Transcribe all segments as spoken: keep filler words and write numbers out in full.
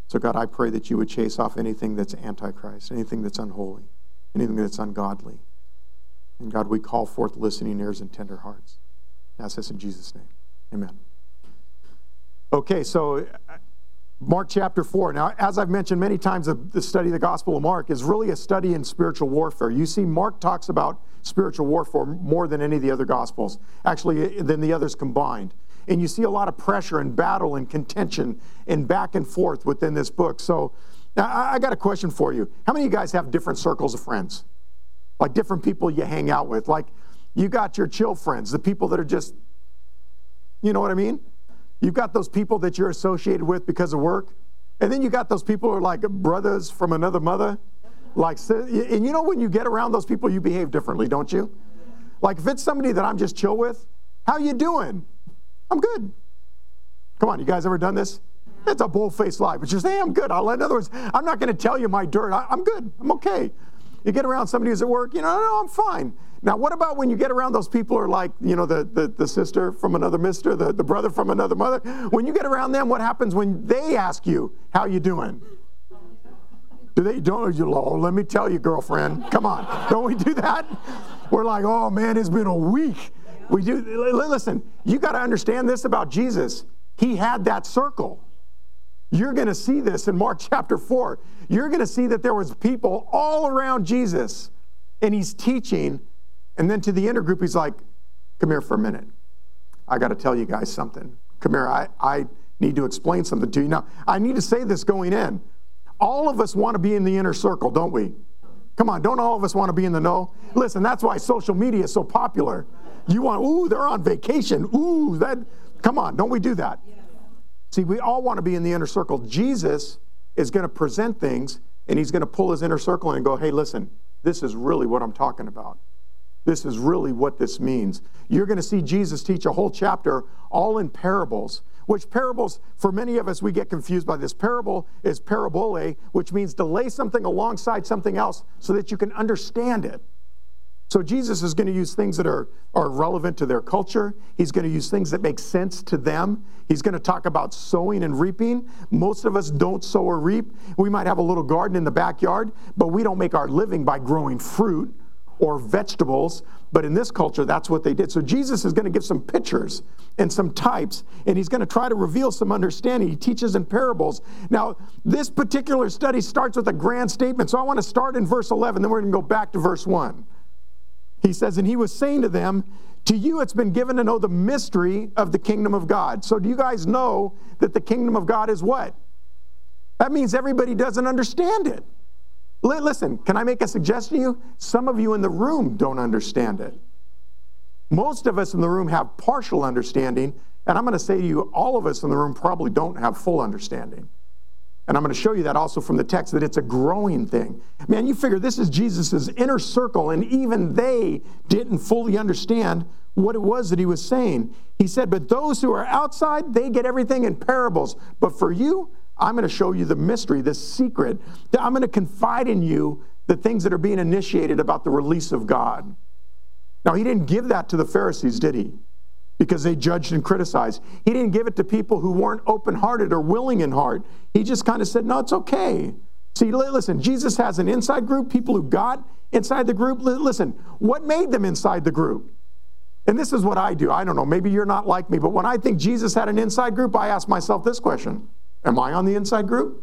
So God, I pray that you would chase off anything that's antichrist, anything that's unholy, anything that's ungodly. And God, we call forth listening ears and tender hearts. Ask this in Jesus' name. Amen. Okay, so Mark chapter four. Now, as I've mentioned many times, the study of the Gospel of Mark is really a study in spiritual warfare. You see, Mark talks about spiritual warfare more than any of the other Gospels, actually than the others combined. And you see a lot of pressure and battle and contention and back and forth within this book. So now I, I got a question for you. How many of you guys have different circles of friends? Like different people you hang out with? Like you got your chill friends, the people that are just, you know what I mean? You've got those people that you're associated with because of work. And then you got those people who are like brothers from another mother. Like, and you know when you get around those people, you behave differently, don't you? Like if it's somebody that I'm just chill with, how you doing? I'm good. Come on, you guys ever done this? It's a bull-faced lie, but you say, hey, I'm good. I'll, in other words, I'm not going to tell you my dirt. I, I'm good. I'm okay. You get around somebody who's at work, you know, no, no, I'm fine. Now, what about when you get around those people who are like, you know, the, the, the sister from another mister, the, the brother from another mother? When you get around them, what happens when they ask you, how you doing? Do they, don't you, oh, let me tell you, girlfriend. Come on. Don't we do that? We're like, oh, man, it's been a week. We do. Listen, you got to understand this about Jesus. He had that circle. You're going to see this in Mark chapter four. You're going to see that there was people all around Jesus, and he's teaching. And then to the inner group, he's like, come here for a minute. I got to tell you guys something. Come here. I, I need to explain something to you. Now, I need to say this going in. All of us want to be in the inner circle, don't we? Come on, don't all of us want to be in the know? Listen, that's why social media is so popular. You want, ooh, they're on vacation. Ooh, that, come on, don't we do that? See, we all want to be in the inner circle. Jesus is going to present things, and he's going to pull his inner circle in and go, hey, listen, this is really what I'm talking about. This is really what this means. You're going to see Jesus teach a whole chapter all in parables, which parables, for many of us, we get confused by this. Parable is parabole, which means to lay something alongside something else so that you can understand it. So Jesus is going to use things that are, are relevant to their culture. He's going to use things that make sense to them. He's going to talk about sowing and reaping. Most of us don't sow or reap. We might have a little garden in the backyard, but we don't make our living by growing fruit or vegetables. But in this culture, that's what they did. So Jesus is going to give some pictures and some types, and he's going to try to reveal some understanding. He teaches in parables. Now, this particular study starts with a grand statement. So I want to start in verse eleven, then we're going to go back to verse one. He says, and he was saying to them, to you it's been given to know the mystery of the kingdom of God. So do you guys know that the kingdom of God is what? That means everybody doesn't understand it. L- listen, can I make a suggestion to you? Some of you in the room don't understand it. Most of us in the room have partial understanding, and I'm going to say to you, all of us in the room probably don't have full understanding. And I'm going to show you that also from the text, that it's a growing thing. Man, you figure this is Jesus' inner circle, and even they didn't fully understand what it was that he was saying. He said, but those who are outside, they get everything in parables. But for you, I'm going to show you the mystery, the secret. I'm going to confide in you the things that are being initiated about the release of God. Now, he didn't give that to the Pharisees, did he? Because they judged and criticized. He didn't give it to people who weren't open-hearted or willing in heart. He just kind of said, no, it's okay. See, listen, Jesus has an inside group, people who got inside the group. Listen, what made them inside the group? And this is what I do. I don't know, maybe you're not like me, but when I think Jesus had an inside group, I ask myself this question. Am I on the inside group?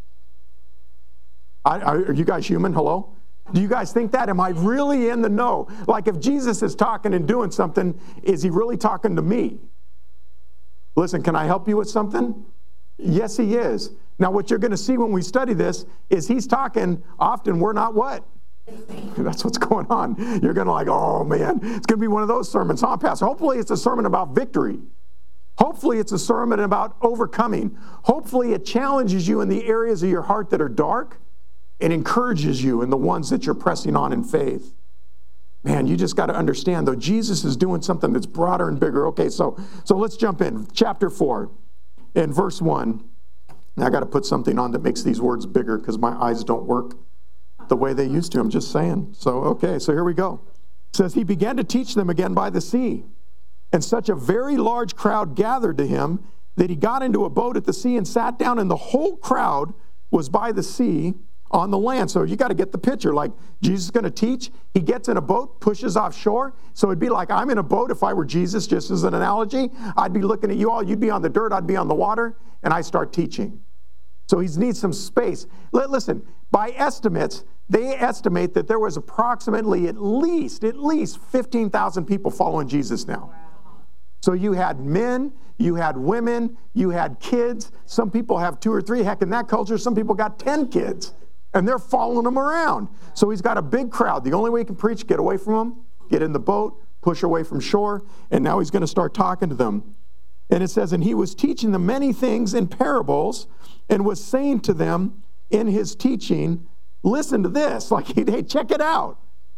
I, are you guys human? Hello? Do you guys think that? Am I really in the know? Like if Jesus is talking and doing something, is he really talking to me? Listen, can I help you with something? Yes, he is. Now, what you're going to see when we study this is he's talking, often we're not what? That's what's going on. You're going to like, oh man, it's going to be one of those sermons, huh, Pastor? Hopefully it's a sermon about victory. Hopefully it's a sermon about overcoming. Hopefully it challenges you in the areas of your heart that are dark. It encourages you in the ones that you're pressing on in faith. Man, you just got to understand, though, Jesus is doing something that's broader and bigger. Okay, so, so let's jump in. Chapter four, in verse one. Now, I got to put something on that makes these words bigger because my eyes don't work the way they used to. I'm just saying. So, okay, so here we go. It says, he began to teach them again by the sea. And such a very large crowd gathered to him that he got into a boat at the sea and sat down, and the whole crowd was by the sea on the land. So you got to get the picture. Like, Jesus is going to teach. He gets in a boat, pushes offshore. So it'd be like I'm in a boat if I were Jesus, just as an analogy. I'd be looking at you all. You'd be on the dirt. I'd be on the water. And I start teaching. So he needs some space. Listen, by estimates, they estimate that there was approximately at least, at least fifteen thousand people following Jesus now. So you had men, you had women, you had kids. Some people have two or three. Heck, in that culture, some people got ten kids. And they're following him around. So he's got a big crowd. The only way he can preach, get away from them, get in the boat, push away from shore, and now he's going to start talking to them. And it says, and he was teaching them many things in parables, and was saying to them in his teaching, listen to this, like, hey, check it out.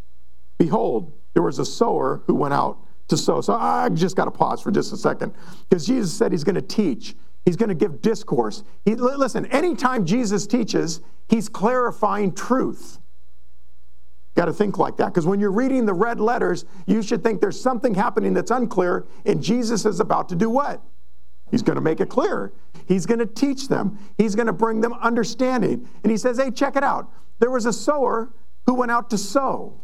Behold, there was a sower who went out to sow. So I just got to pause for just a second, because Jesus said he's going to teach. He's going to give discourse. He, listen, anytime Jesus teaches, he's clarifying truth. Got to think like that, because when you're reading the red letters, you should think there's something happening that's unclear, and Jesus is about to do what? He's going to make it clear. He's going to teach them. He's going to bring them understanding. And he says, hey, check it out. There was a sower who went out to sow.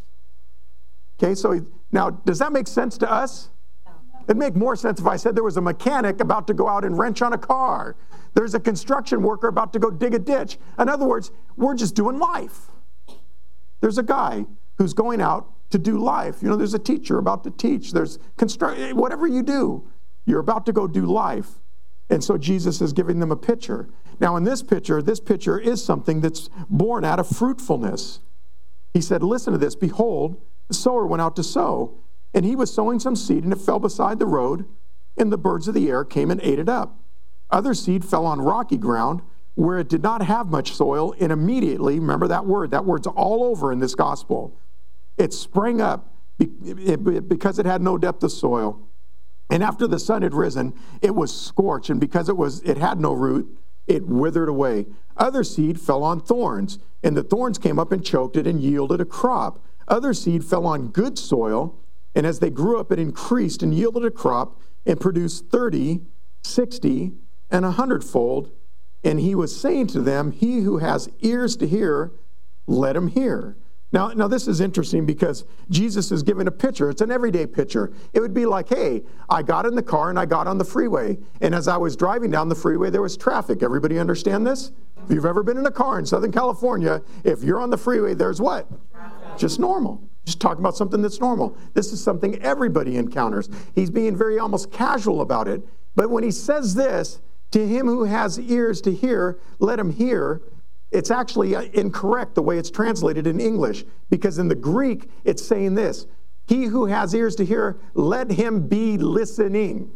Okay, so he, now, does that make sense to us? It'd make more sense if I said there was a mechanic about to go out and wrench on a car. There's a construction worker about to go dig a ditch. In other words, we're just doing life. There's a guy who's going out to do life. You know, there's a teacher about to teach. There's construct, whatever you do, you're about to go do life. And so Jesus is giving them a picture. Now, in this picture, this picture is something that's born out of fruitfulness. He said, listen to this. Behold, the sower went out to sow, and he was sowing some seed, and it fell beside the road, and the birds of the air came and ate it up. Other seed fell on rocky ground, where it did not have much soil, and immediately, remember that word, that word's all over in this gospel. It sprang up because it had no depth of soil. And after the sun had risen, it was scorched, and because it was it had no root, it withered away. Other seed fell on thorns, and the thorns came up and choked it and yielded a crop. Other seed fell on good soil, and as they grew up, it increased and yielded a crop and produced thirty, sixty, and a hundredfold. And he was saying to them, he who has ears to hear, let him hear. Now, now this is interesting because Jesus is giving a picture. It's an everyday picture. It would be like, hey, I got in the car and I got on the freeway. And as I was driving down the freeway, there was traffic. Everybody understand this? If you've ever been in a car in Southern California, if you're on the freeway, there's what? Just normal. Just talking about something that's normal. This is something everybody encounters. He's being very almost casual about it. But when he says this, to him who has ears to hear, let him hear, it's actually incorrect the way it's translated in English, because in the Greek, it's saying this, he who has ears to hear, let him be listening.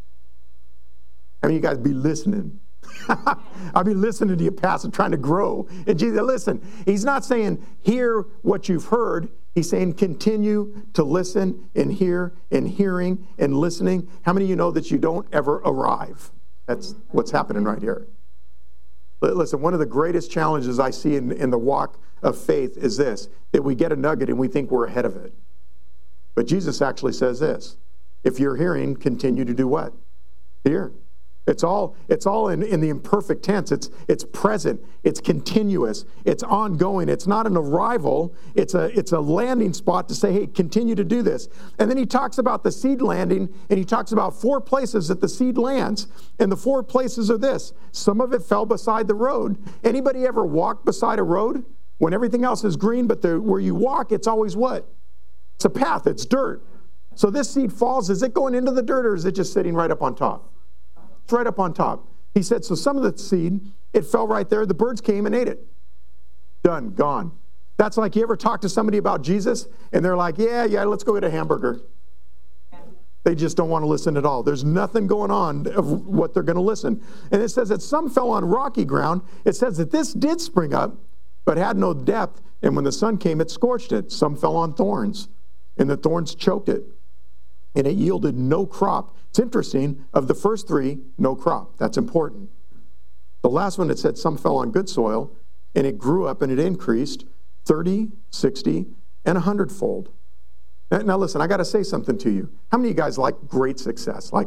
I mean, you guys be listening. I'll be listening to you, Pastor, trying to grow. And Jesus, listen, he's not saying hear what you've heard. He's saying continue to listen and hear and hearing and listening. How many of you know that you don't ever arrive? That's what's happening right here. Listen, one of the greatest challenges I see in, in the walk of faith is this, that we get a nugget and we think we're ahead of it. But Jesus actually says this, if you're hearing, continue to do what? Hear. It's all, it's all in, in the imperfect tense. It's, it's present. It's continuous. It's ongoing. It's not an arrival. It's a, it's a landing spot to say, hey, continue to do this. And then he talks about the seed landing, and he talks about four places that the seed lands. And the four places are this. Some of it fell beside the road. Anybody ever walked beside a road? When everything else is green, but the, where you walk, it's always what? It's a path. It's dirt. So this seed falls. Is it going into the dirt, or is it just sitting right up on top? It's right up on top. He said, so some of the seed, it fell right there. The birds came and ate it. Done, gone. That's like you ever talk to somebody about Jesus and they're like, yeah, yeah, let's go get a hamburger. They just don't want to listen at all. There's nothing going on of what they're going to listen. And it says that some fell on rocky ground. It says that this did spring up, but had no depth. And when the sun came, it scorched it. Some fell on thorns, and the thorns choked it. And it yielded no crop. It's interesting, of the first three, no crop. That's important. The last one, it said some fell on good soil, and it grew up and it increased thirty, sixty, and a hundredfold. Now listen, I got to say something to you. How many of you guys like great success? Like,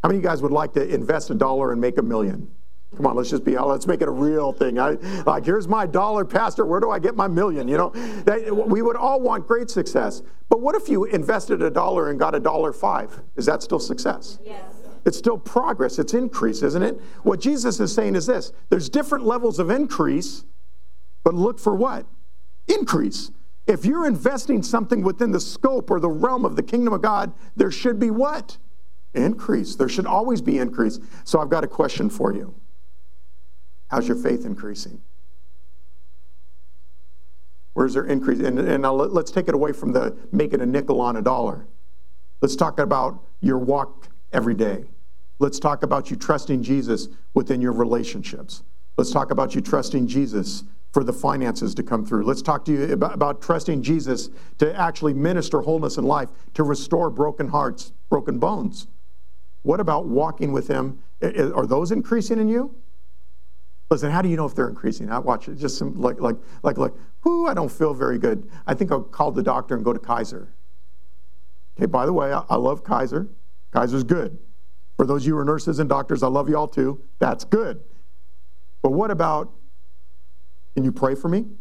How many of you guys would like to invest a dollar and make a million? Come on, let's just be, let's make it a real thing. I, like, here's my dollar, Pastor. Where do I get my million? You know, that, we would all want great success. But what if you invested a dollar and got a dollar five? Is that still success? Yes. It's still progress. It's increase, isn't it? What Jesus is saying is this. There's different levels of increase, but look for what? Increase. If you're investing something within the scope or the realm of the kingdom of God, there should be what? Increase. There should always be increase. So I've got a question for you. How's your faith increasing? Where's there increase? And, and now let's take it away from the making a nickel on a dollar. Let's talk about your walk every day. Let's talk about you trusting Jesus within your relationships. Let's talk about you trusting Jesus for the finances to come through. Let's talk to you about, about trusting Jesus to actually minister wholeness in life, to restore broken hearts, broken bones. What about walking with him? Are those increasing in you? Listen, how do you know if they're increasing? I watch it just some, like, like, like, like, whoo, I don't feel very good. I think I'll call the doctor and go to Kaiser. Okay, by the way, I, I love Kaiser. Kaiser's good. For those of you who are nurses and doctors, I love you all too. That's good. But what about, can you pray for me?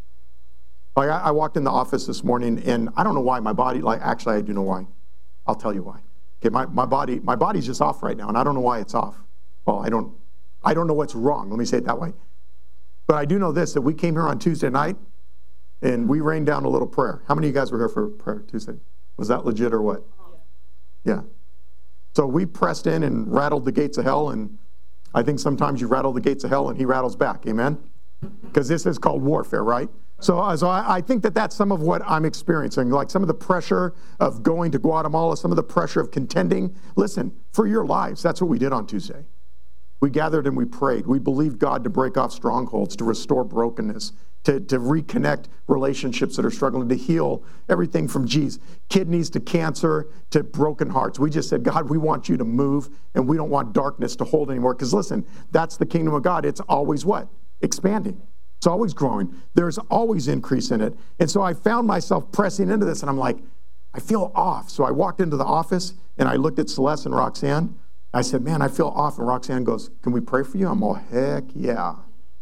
Like, I, I walked in the office this morning, and I don't know why my body, like, actually, I do know why. I'll tell you why. Okay, my, my body, my body's just off right now, and I don't know why it's off. Well, I don't, I don't know what's wrong. Let me say it that way. But I do know this, that we came here on Tuesday night, and we rained down a little prayer. How many of you guys were here for prayer Tuesday? Was that legit or what? Yeah. So we pressed in and rattled the gates of hell, and I think sometimes you rattle the gates of hell and he rattles back. Amen? Because this is called warfare, right? So, uh, so I, I think that that's some of what I'm experiencing, like some of the pressure of going to Guatemala, some of the pressure of contending. Listen, for your lives, that's what we did on Tuesday. We gathered and we prayed. We believed God to break off strongholds, to restore brokenness, to, to reconnect relationships that are struggling, to heal everything from, geez, kidneys to cancer to broken hearts. We just said, God, we want you to move, and we don't want darkness to hold anymore. Because listen, that's the kingdom of God. It's always what? Expanding. It's always growing. There's always increase in it. And so I found myself pressing into this, and I'm like, I feel off. So I walked into the office, and I looked at Celeste and Roxanne. I said, man, I feel off. And Roxanne goes, can we pray for you? I'm all, heck yeah.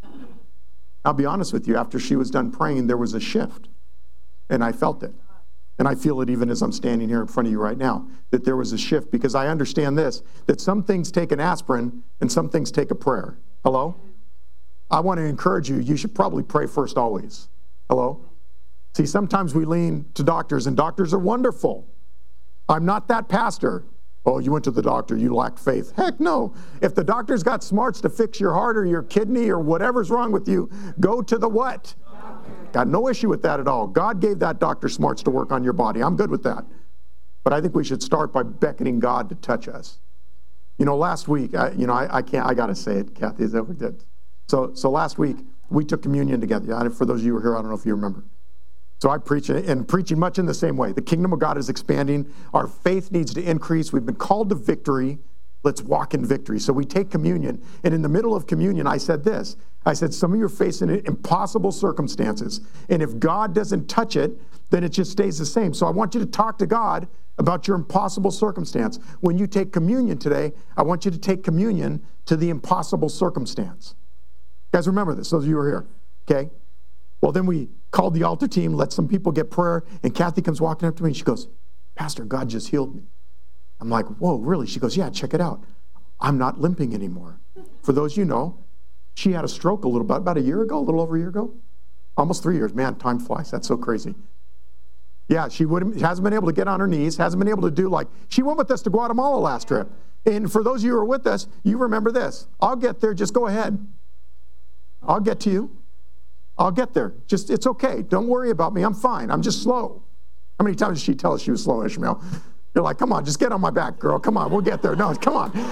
I'll be honest with you, after she was done praying, there was a shift. And I felt it. And I feel it even as I'm standing here in front of you right now, that there was a shift, because I understand this, that some things take an aspirin and some things take a prayer. Hello? I want to encourage you, you should probably pray first always. Hello? See, sometimes we lean to doctors, and doctors are wonderful. I'm not that pastor. Oh, you went to the doctor, you lack faith. Heck no. If the doctor's got smarts to fix your heart or your kidney or whatever's wrong with you, go to the what? Doctor. Got no issue with that at all. God gave that doctor smarts to work on your body. I'm good with that. But I think we should start by beckoning God to touch us. You know, last week, I, you know, I, I can't, I got to say it, Kathy, is that what we did? So, so last week, we took communion together. For those of you who are here, I don't know if you remember. So I preach, and preaching much in the same way. The kingdom of God is expanding. Our faith needs to increase. We've been called to victory. Let's walk in victory. So we take communion. And in the middle of communion, I said this. I said, some of you are facing impossible circumstances. And if God doesn't touch it, then it just stays the same. So I want you to talk to God about your impossible circumstance. When you take communion today, I want you to take communion to the impossible circumstance. Guys, remember this, those of you who are here, okay? Well, then we called the altar team, let some people get prayer, and Kathy comes walking up to me, and she goes, Pastor, God just healed me. I'm like, whoa, really? She goes, yeah, check it out. I'm not limping anymore. For those you know, she had a stroke a little bit, about a year ago, a little over a year ago. Almost three years. Man, time flies. That's so crazy. Yeah, she would, hasn't been able to get on her knees, hasn't been able to do like, she went with us to Guatemala last trip. And for those of you who are with us, you remember this. I'll get there, just go ahead. I'll get to you. I'll get there. Just, it's okay. Don't worry about me. I'm fine. I'm just slow. How many times did she tell us she was slow, Ishmael? You're like, come on, just get on my back, girl. Come on, we'll get there. No, come on.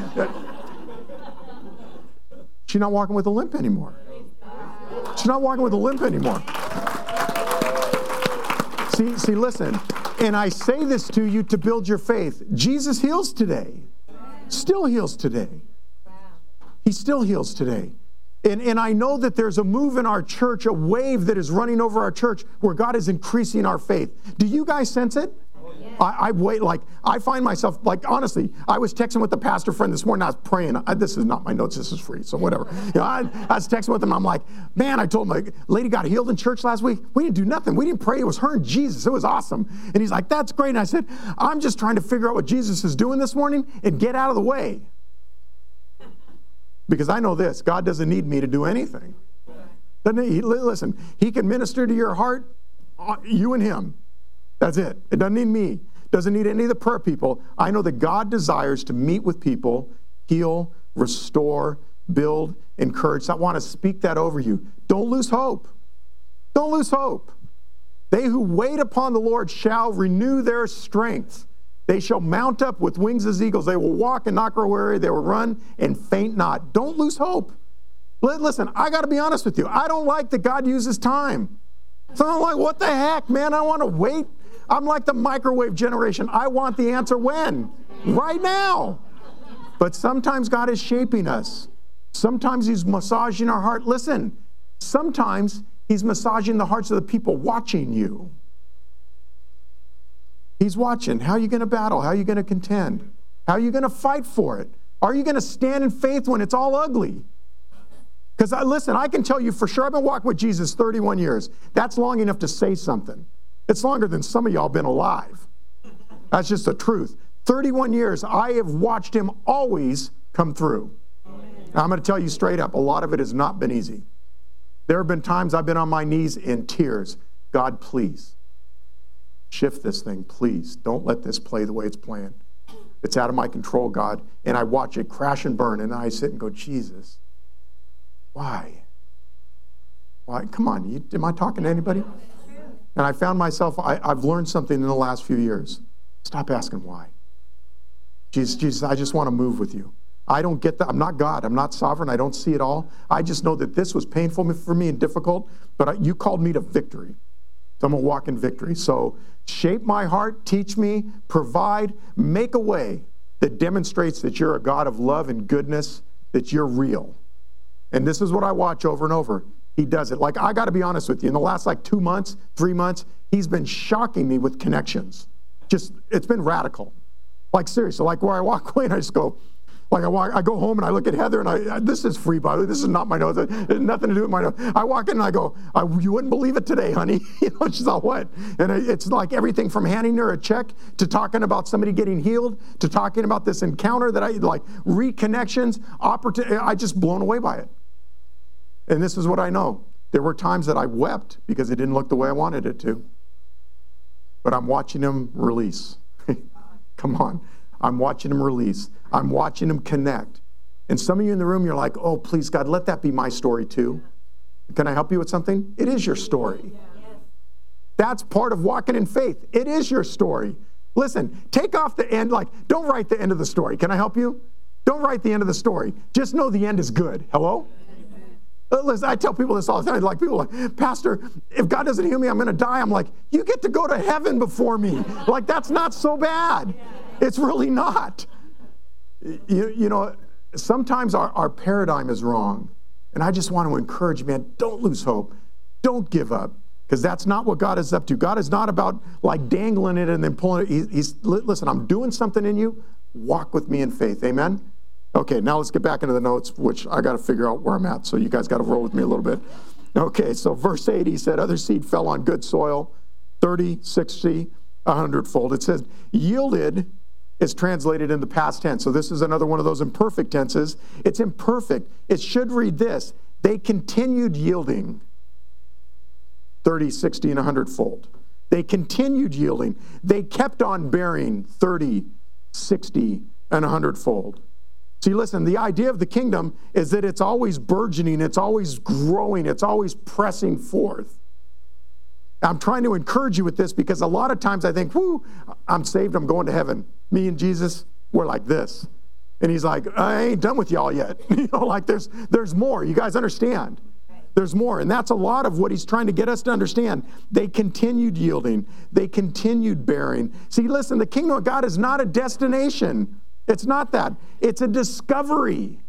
She's not walking with a limp anymore. She's not walking with a limp anymore. See, see, listen. And I say this to you to build your faith. Jesus heals today. Still heals today. He still heals today. And, and I know that there's a move in our church, a wave that is running over our church where God is increasing our faith. Do you guys sense it? I, I wait, like, I find myself, like, honestly, I was texting with a pastor friend this morning. I was praying. I, this is not my notes. This is free, so whatever. You know, I, I was texting with him. I'm like, man, I told him, like, lady got healed in church last week. We didn't do nothing. We didn't pray. It was her and Jesus. It was awesome. And he's like, that's great. And I said, I'm just trying to figure out what Jesus is doing this morning and get out of the way. Because I know this, God doesn't need me to do anything. Doesn't he? Listen, he can minister to your heart, you and him. That's it. It doesn't need me. Doesn't need any of the prayer people. I know that God desires to meet with people, heal, restore, build, encourage. So I want to speak that over you. Don't lose hope. Don't lose hope. They who wait upon the Lord shall renew their strength. They shall mount up with wings as eagles. They will walk and not grow weary. They will run and faint not. Don't lose hope. Listen, I got to be honest with you. I don't like that God uses time. So I'm like, what the heck, man? I want to wait. I'm like the microwave generation. I want the answer when? Right now. But sometimes God is shaping us. Sometimes he's massaging our heart. Listen, sometimes he's massaging the hearts of the people watching you. He's watching. How are you going to battle? How are you going to contend? How are you going to fight for it? Are you going to stand in faith when it's all ugly? Because, listen, I can tell you for sure, I've been walking with Jesus thirty-one years. That's long enough to say something. It's longer than some of y'all been alive. That's just the truth. thirty-one years, I have watched him always come through. Now, I'm going to tell you straight up, a lot of it has not been easy. There have been times I've been on my knees in tears. God, please, shift this thing, please. Don't let this play the way it's playing. It's out of my control, God. And I watch it crash and burn, and I sit and go, Jesus, why? Why? Come on, you, am I talking to anybody? And I found myself, I, I've learned something in the last few years. Stop asking why. Jesus, Jesus, I just want to move with you. I don't get that. I'm not God. I'm not sovereign. I don't see it all. I just know that this was painful for me and difficult, but I, you called me to victory. So I'm going to walk in victory. So shape my heart, teach me, provide, make a way that demonstrates that you're a God of love and goodness, that you're real. And this is what I watch over and over. He does it. Like, I got to be honest with you. In the last like two months, three months, he's been shocking me with connections. Just, it's been radical. Like, seriously, like where I walk away and I just go, like I walk, I go home and I look at Heather and I, this is free, by the way. This is not my notes. It has nothing to do with my notes. I walk in and I go, I, you wouldn't believe it today, honey. You know, she's all, what? And it's like everything from handing her a check to talking about somebody getting healed to talking about this encounter that I, like, reconnections, opportunity. I just blown away by it. And this is what I know. There were times that I wept because it didn't look the way I wanted it to. But I'm watching him release. Come on. I'm watching him release. I'm watching him connect. And some of you in the room, you're like, oh, please, God, let that be my story too. Can I help you with something? It is your story. That's part of walking in faith. It is your story. Listen, take off the end. Like, don't write the end of the story. Can I help you? Don't write the end of the story. Just know the end is good. Hello? Listen, I tell people this all the time. Like, people are like, Pastor, if God doesn't heal me, I'm going to die. I'm like, you get to go to heaven before me. Like, that's not so bad. It's really not. You, you know, sometimes our, our paradigm is wrong. And I just want to encourage you, man, don't lose hope. Don't give up. Because that's not what God is up to. God is not about like dangling it and then pulling it. He, he's, listen, I'm doing something in you. Walk with me in faith. Amen? Okay, now let's get back into the notes, which I got to figure out where I'm at. So you guys got to roll with me a little bit. Okay, so verse eight, he said, other seed fell on good soil, thirty, sixty, a hundredfold. It says, yielded is translated in the past tense. So this is another one of those imperfect tenses. It's imperfect. It should read this. They continued yielding. thirty, sixty, and a hundredfold. They continued yielding. They kept on bearing thirty, sixty, and a hundredfold. See, listen, the idea of the kingdom is that it's always burgeoning, it's always growing, it's always pressing forth. I'm trying to encourage you with this because a lot of times I think, whoo, I'm saved, I'm going to heaven. Me and Jesus, we're like this. And he's like, I ain't done with y'all yet. You know, like there's there's more. You guys understand? There's more. And that's a lot of what he's trying to get us to understand. They continued yielding. They continued bearing. See, listen, the kingdom of God is not a destination. It's not that. It's a discovery.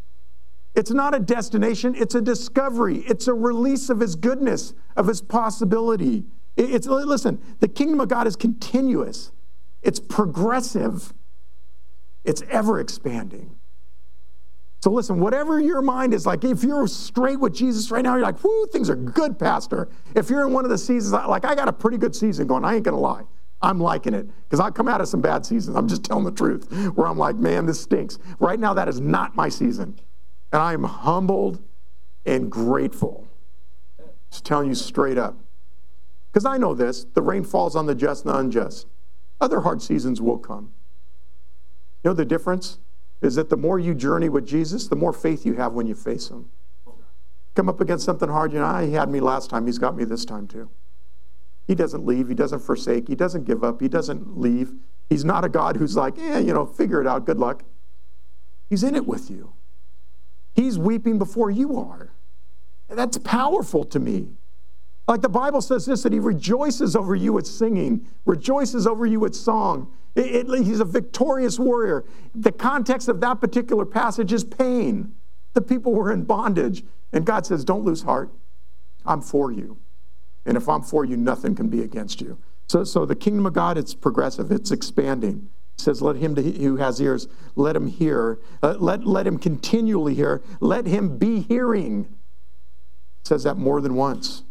It's not a destination. It's a discovery. It's a release of his goodness, of his possibility. It's, listen, the kingdom of God is continuous. It's progressive. It's ever expanding. So listen, whatever your mind is like, if you're straight with Jesus right now, you're like, whoo, things are good, Pastor. If you're in one of the seasons, like I got a pretty good season going, I ain't going to lie. I'm liking it because I come out of some bad seasons. I'm just telling the truth where I'm like, man, this stinks. Right now, that is not my season. And I am humbled and grateful. Just telling you straight up. Because I know this, the rain falls on the just and the unjust. Other hard seasons will come. You know the difference? Is that the more you journey with Jesus, the more faith you have when you face him. Come up against something hard, you know, he had me last time, he's got me this time too. He doesn't leave, he doesn't forsake, he doesn't give up, he doesn't leave. He's not a God who's like, eh, you know, figure it out, good luck. He's in it with you. He's weeping before you are. That's powerful to me. Like the Bible says this, that he rejoices over you with singing, rejoices over you with song. It, it, he's a victorious warrior. The context of that particular passage is pain. The people were in bondage. And God says, don't lose heart. I'm for you. And if I'm for you, nothing can be against you. So, so the kingdom of God, it's progressive. It's expanding. It says, let him who has ears, let him hear. Uh, let, let him continually hear. Let him be hearing. It says that more than once.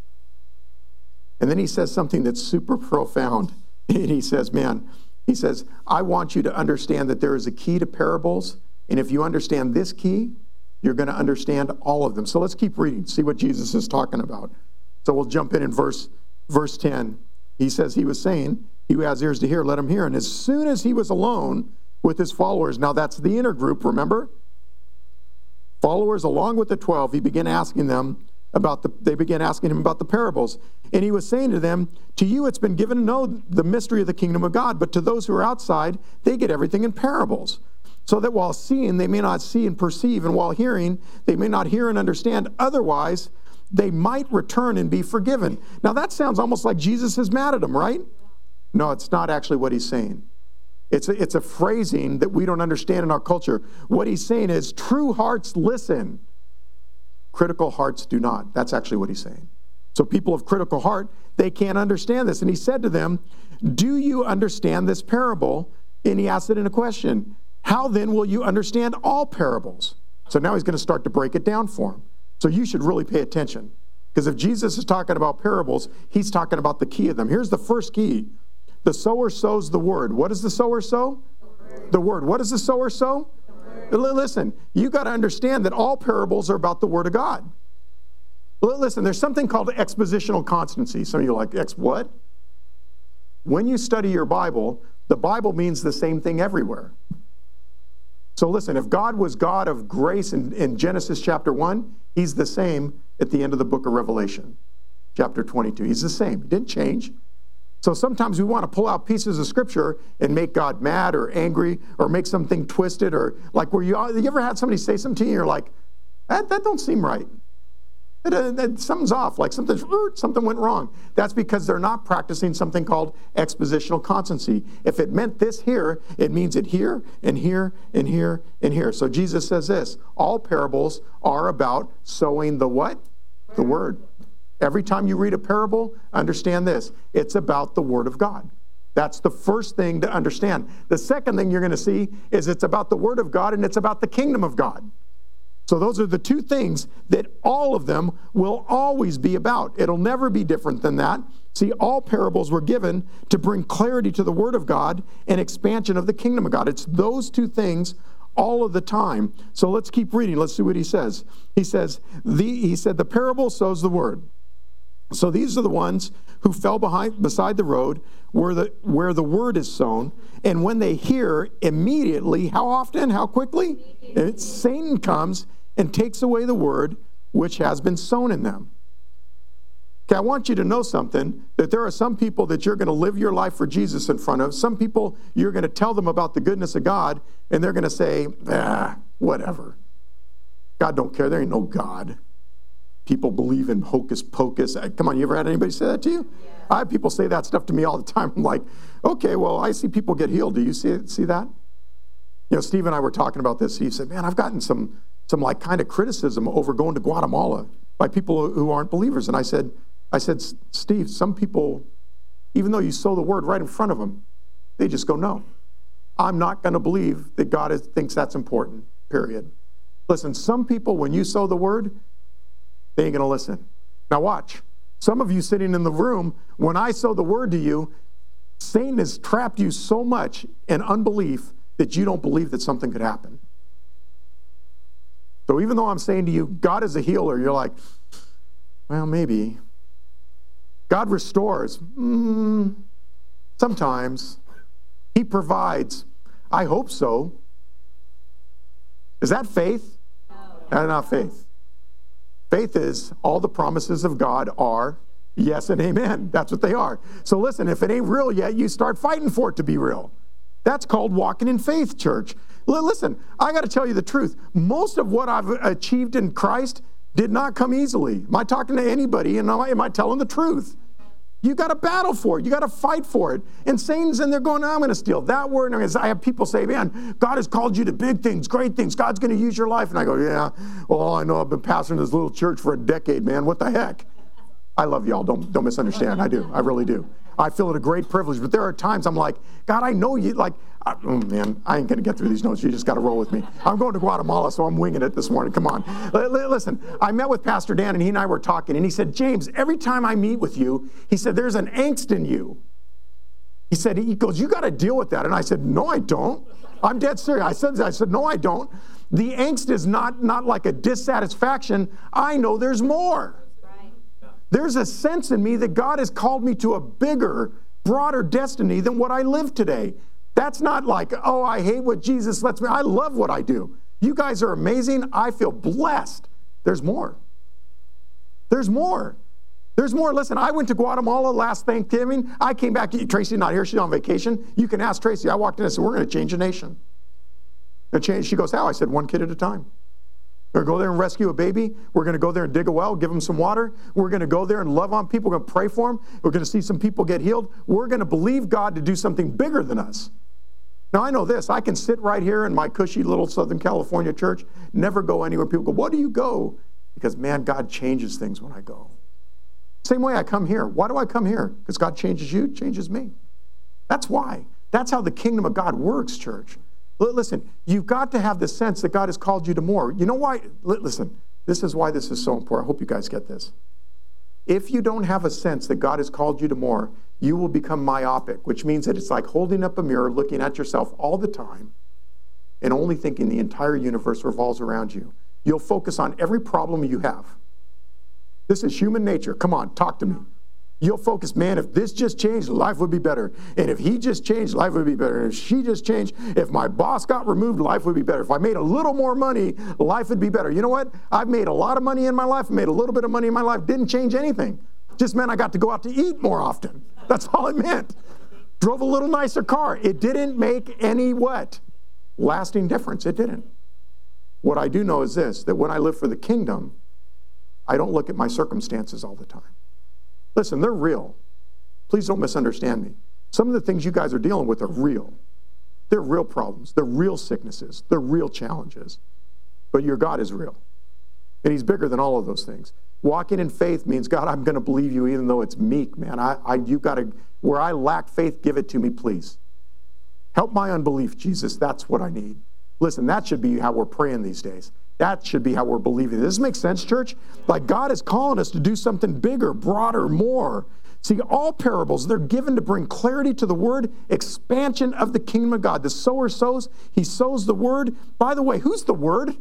And then he says something that's super profound. And he says, man, he says, I want you to understand that there is a key to parables. And if you understand this key, you're going to understand all of them. So let's keep reading, see what Jesus is talking about. So we'll jump in in verse, verse ten. He says he was saying, he who has ears to hear, let him hear. And as soon as he was alone with his followers, now that's the inner group, remember? Followers along with the twelve, he began asking them about the, they began asking him about the parables. And he was saying to them, to you it's been given to know the mystery of the kingdom of God, but to those who are outside, they get everything in parables. So that while seeing, they may not see and perceive, and while hearing, they may not hear and understand. Otherwise, they might return and be forgiven. Now that sounds almost like Jesus is mad at them, right? No, it's not actually what he's saying. It's a, it's a phrasing that we don't understand in our culture. What he's saying is, true hearts listen. Critical hearts do not. That's actually what he's saying. So people of critical heart, they can't understand this. And he said to them, do you understand this parable? And he asked it in a question. How then will you understand all parables? So now he's going to start to break it down for them. So you should really pay attention. Because if Jesus is talking about parables, he's talking about the key of them. Here's the first key. The sower sows the word. What does the sower sow? The word. The word. What does the sower sow? Listen, you got to understand that all parables are about the Word of God. Listen, there's something called expositional constancy. Some of you are like, Ex what? When you study your Bible, the Bible means the same thing everywhere. So listen, if God was God of grace in, in Genesis chapter one, he's the same at the end of the book of Revelation, chapter twenty-two. He's the same. He didn't change. So sometimes we want to pull out pieces of Scripture and make God mad or angry or make something twisted, or like where you, you ever had somebody say something to you and you're like, that, that don't seem right. That, uh, that, something's off, like something's, something went wrong. That's because they're not practicing something called expositional constancy. If it meant this here, it means it here and here and here and here. So Jesus says this, all parables are about sowing the what? The word. Every time you read a parable, understand this. It's about the Word of God. That's the first thing to understand. The second thing you're going to see is it's about the Word of God and it's about the kingdom of God. So those are the two things that all of them will always be about. It'll never be different than that. See, all parables were given to bring clarity to the Word of God and expansion of the kingdom of God. It's those two things all of the time. So let's keep reading. Let's see what he says. He says, the, he said, the parable sows the word. So these are the ones who fell behind beside the road where the where the word is sown, and when they hear, immediately, how often, how quickly? It's, Satan comes and takes away the word which has been sown in them. Okay, I want you to know something, that there are some people that you're going to live your life for Jesus in front of. Some people you're going to tell them about the goodness of God, and they're going to say, ah, whatever. God don't care. There ain't no God. People believe in hocus pocus. Come on, you ever had anybody say that to you? Yeah. I have people say that stuff to me all the time. I'm like, okay, well, I see people get healed. Do you see see that? You know, Steve and I were talking about this. He said, man, I've gotten some, some like kind of criticism over going to Guatemala by people who aren't believers. And I said, I said, Steve, some people, even though you sow the word right in front of them, They just go, no. I'm not going to believe that God is, thinks that's important, period. Listen, some people, when you sow the word, they ain't going to listen. Now watch. Some of you sitting in the room, when I sow the word to you, Satan has trapped you so much in unbelief that you don't believe that something could happen. So even though I'm saying to you, God is a healer, you're like, well, maybe. God restores. Mm, sometimes. He provides. I hope so. Is that faith? No. That's not faith. Faith is all the promises of God are yes and amen. That's what they are. So listen, if it ain't real yet, you start fighting for it to be real. That's called walking in faith, church. L- listen, I got to tell you the truth. Most of what I've achieved in Christ did not come easily. Am I talking to anybody? And am I telling the truth? You got to battle for it. You got to fight for it. And Satan's in there going, I'm going to steal that word. And I have people say, man, God has called you to big things, great things. God's going to use your life. And I go, yeah, well, all I know, I've been pastoring this little church for a decade, man. What the heck? I love y'all. Don't, don't misunderstand. I do. I really do. I feel it a great privilege. But there are times I'm like, God, I know you. Like, I, oh, man, I ain't going to get through these notes. You just got to roll with me. I'm going to Guatemala, so I'm winging it this morning. Come on. L- listen, I met with Pastor Dan, and he and I were talking. And he said, James, every time I meet with you, he said, there's an angst in you. He said, he goes, you got to deal with that. And I said, no, I don't. I'm dead serious. I said, I said, no, I don't. The angst is not, not like a dissatisfaction. I know there's more. There's a sense in me that God has called me to a bigger, broader destiny than what I live today. That's not like, oh, I hate what Jesus lets me. I love what I do. You guys are amazing. I feel blessed. There's more. There's more. There's more. Listen, I went to Guatemala last Thanksgiving. I came back. Tracy's not here. She's on vacation. You can ask Tracy. I walked in and said, we're going to change a nation. Gonna change. She goes, how? I said, one kid at a time. We're going to go there and rescue a baby. We're going to go there and dig a well, give them some water. We're going to go there and love on people. We're going to pray for them. We're going to see some people get healed. We're going to believe God to do something bigger than us. Now, I know this. I can sit right here in my cushy little Southern California church, never go anywhere. People go, why do you go? Because, man, God changes things when I go. Same way I come here. Why do I come here? Because God changes you, changes me. That's why. That's how the kingdom of God works, church. Listen, you've got to have the sense that God has called you to more. You know why? Listen, this is why this is so important. I hope you guys get this. If you don't have a sense that God has called you to more, you will become myopic, which means that it's like holding up a mirror, looking at yourself all the time, and only thinking the entire universe revolves around you. You'll focus on every problem you have. This is human nature. Come on, talk to me. You'll focus, man, if this just changed, life would be better. And if he just changed, life would be better. And if she just changed, if my boss got removed, life would be better. If I made a little more money, life would be better. You know what? I've made a lot of money in my life, made a little bit of money in my life, didn't change anything. Just meant I got to go out to eat more often. That's all it meant. Drove a little nicer car. It didn't make any what? Lasting difference. It didn't. What I do know is this, that when I live for the kingdom, I don't look at my circumstances all the time. Listen, they're real. Please don't misunderstand me. Some of the things you guys are dealing with are real. They're real problems. They're real sicknesses. They're real challenges. But your God is real. And he's bigger than all of those things. Walking in faith means, God, I'm going to believe you even though it's meek, man. I, I, you got to, where I lack faith, give it to me, please. Help my unbelief, Jesus. That's what I need. Listen, that should be how we're praying these days. That should be how we're believing. Does this make sense, church? Like God is calling us to do something bigger, broader, more. See, all parables, they're given to bring clarity to the word, expansion of the kingdom of God. The sower sows, he sows the word. By the way, who's the word?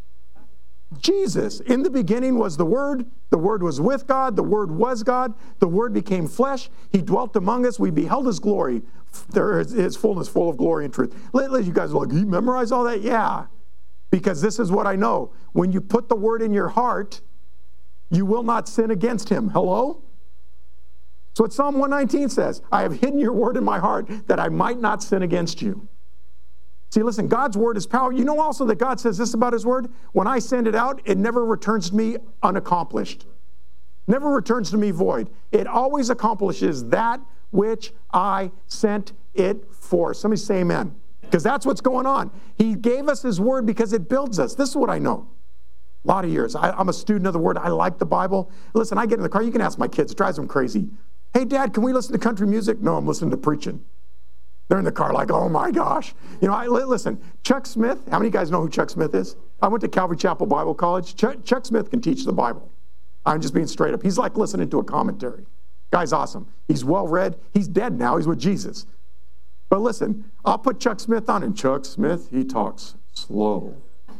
Jesus. In the beginning was the Word. The Word was with God. The Word was God. The Word became flesh. He dwelt among us. We beheld His glory. There is His fullness, full of glory and truth. Lately, you guys are like, you memorize all that? Yeah. Because this is what I know. When you put the Word in your heart, you will not sin against Him. Hello? So what Psalm one nineteen says, I have hidden your Word in my heart that I might not sin against you. See, listen, God's word is power. You know also that God says this about his word? When I send it out, it never returns to me unaccomplished. Never returns to me void. It always accomplishes that which I sent it for. Somebody say amen. Because that's what's going on. He gave us his word because it builds us. This is what I know. A lot of years. I, I'm a student of the word. I like the Bible. Listen, I get in the car. You can ask my kids. It drives them crazy. Hey, Dad, can we listen to country music? No, I'm listening to preaching. They're in the car like, oh my gosh. You know, I, listen, Chuck Smith, how many of you guys know who Chuck Smith is? I went to Calvary Chapel Bible College. Chuck, Chuck Smith can teach the Bible. I'm just being straight up. He's like listening to a commentary. Guy's awesome. He's well-read. He's dead now. He's with Jesus. But listen, I'll put Chuck Smith on, and Chuck Smith, he talks slow.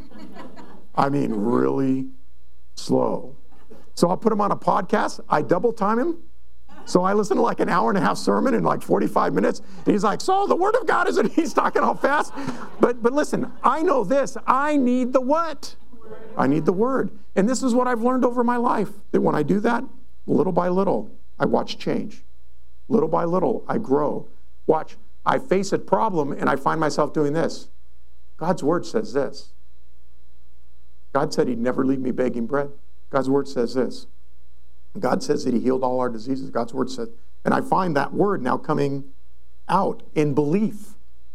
I mean, really slow. So I'll put him on a podcast. I double time him. So I listen to like an hour and a half sermon in like forty-five minutes. And he's like, so the word of God isn't, he's talking all fast. But but listen, I know this. I need the what? I need the word. And this is what I've learned over my life. That when I do that, little by little, I watch change. Little by little, I grow. Watch, I face a problem and I find myself doing this. God's word says this. God said he'd never leave me begging bread. God's word says this. God says that he healed all our diseases. God's word says, and I find that word now coming out in belief.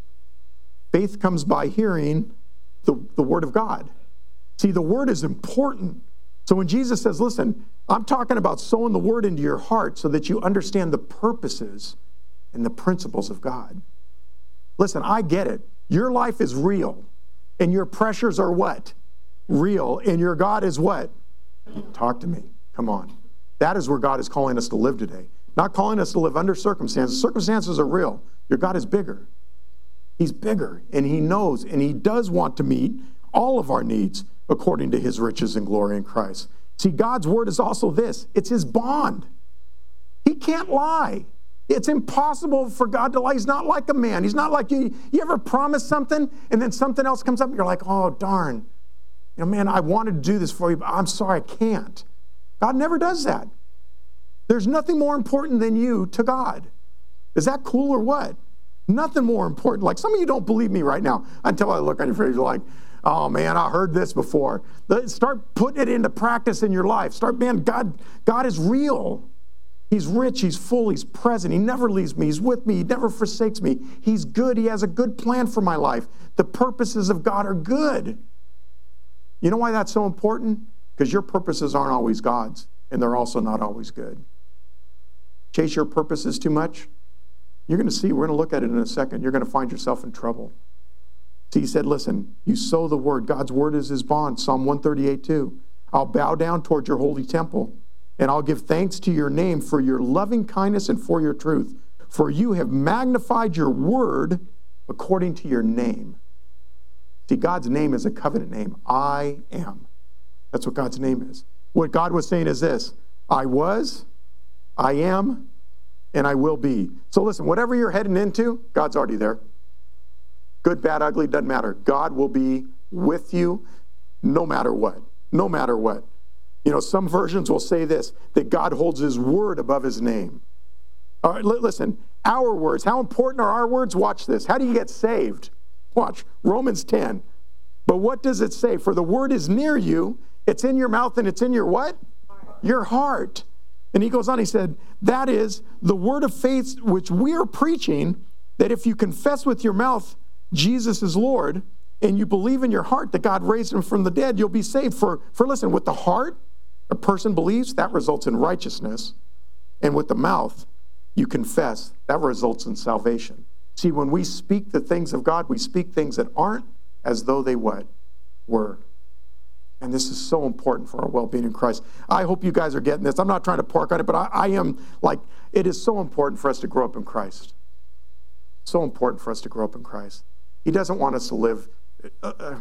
Faith comes by hearing the, the word of God. See, the word is important. So when Jesus says, listen, I'm talking about sowing the word into your heart so that you understand the purposes and the principles of God. Listen, I get it. Your life is real. And your pressures are what? Real. And your God is what? Talk to me. Come on. That is where God is calling us to live today. Not calling us to live under circumstances. Circumstances are real. Your God is bigger. He's bigger, and he knows, and he does want to meet all of our needs according to his riches and glory in Christ. See, God's word is also this. It's his bond. He can't lie. It's impossible for God to lie. He's not like a man. He's not like you. You ever promise something, and then something else comes up, and you're like, oh, darn. You know, man, I wanted to do this for you, but I'm sorry, I can't. God never does that. There's nothing more important than you to God. Is that cool or what? Nothing more important. Like some of you don't believe me right now. Until I look on your face, you're like, oh man, I heard this before. Start putting it into practice in your life. Start, man, God, God is real. He's rich, he's full, he's present. He never leaves me. He's with me. He never forsakes me. He's good. He has a good plan for my life. The purposes of God are good. You know why that's so important? Because your purposes aren't always God's, and they're also not always good. Chase your purposes too much, you're going to see, we're going to look at it in a second, you're going to find yourself in trouble. See, he said, listen, you sow the word. God's word is his bond. Psalm one thirty-eight, two. I'll bow down toward your holy temple, and I'll give thanks to your name for your loving kindness and for your truth. For you have magnified your word according to your name. See, God's name is a covenant name. I am. That's what God's name is. What God was saying is this: I was, I am, and I will be. So listen, whatever you're heading into, God's already there. Good, bad, ugly, doesn't matter. God will be with you no matter what. No matter what. You know, some versions will say this, that God holds his word above his name. All right, listen, our words, how important are our words? Watch this. How do you get saved? Watch, Romans ten. But what does it say? For the word is near you, it's in your mouth, and it's in your what? Heart. Your heart. And he goes on, he said, that is the word of faith which we are preaching, that if you confess with your mouth Jesus is Lord, and you believe in your heart that God raised him from the dead, you'll be saved. For, for listen, with the heart, a person believes, that results in righteousness. And with the mouth, you confess, that results in salvation. See, when we speak the things of God, we speak things that aren't as though they what? Were. And this is so important for our well-being in Christ. I hope you guys are getting this. I'm not trying to park on it, but I, I am like, it is so important for us to grow up in Christ. So important for us to grow up in Christ. He doesn't want us to live. Uh, uh,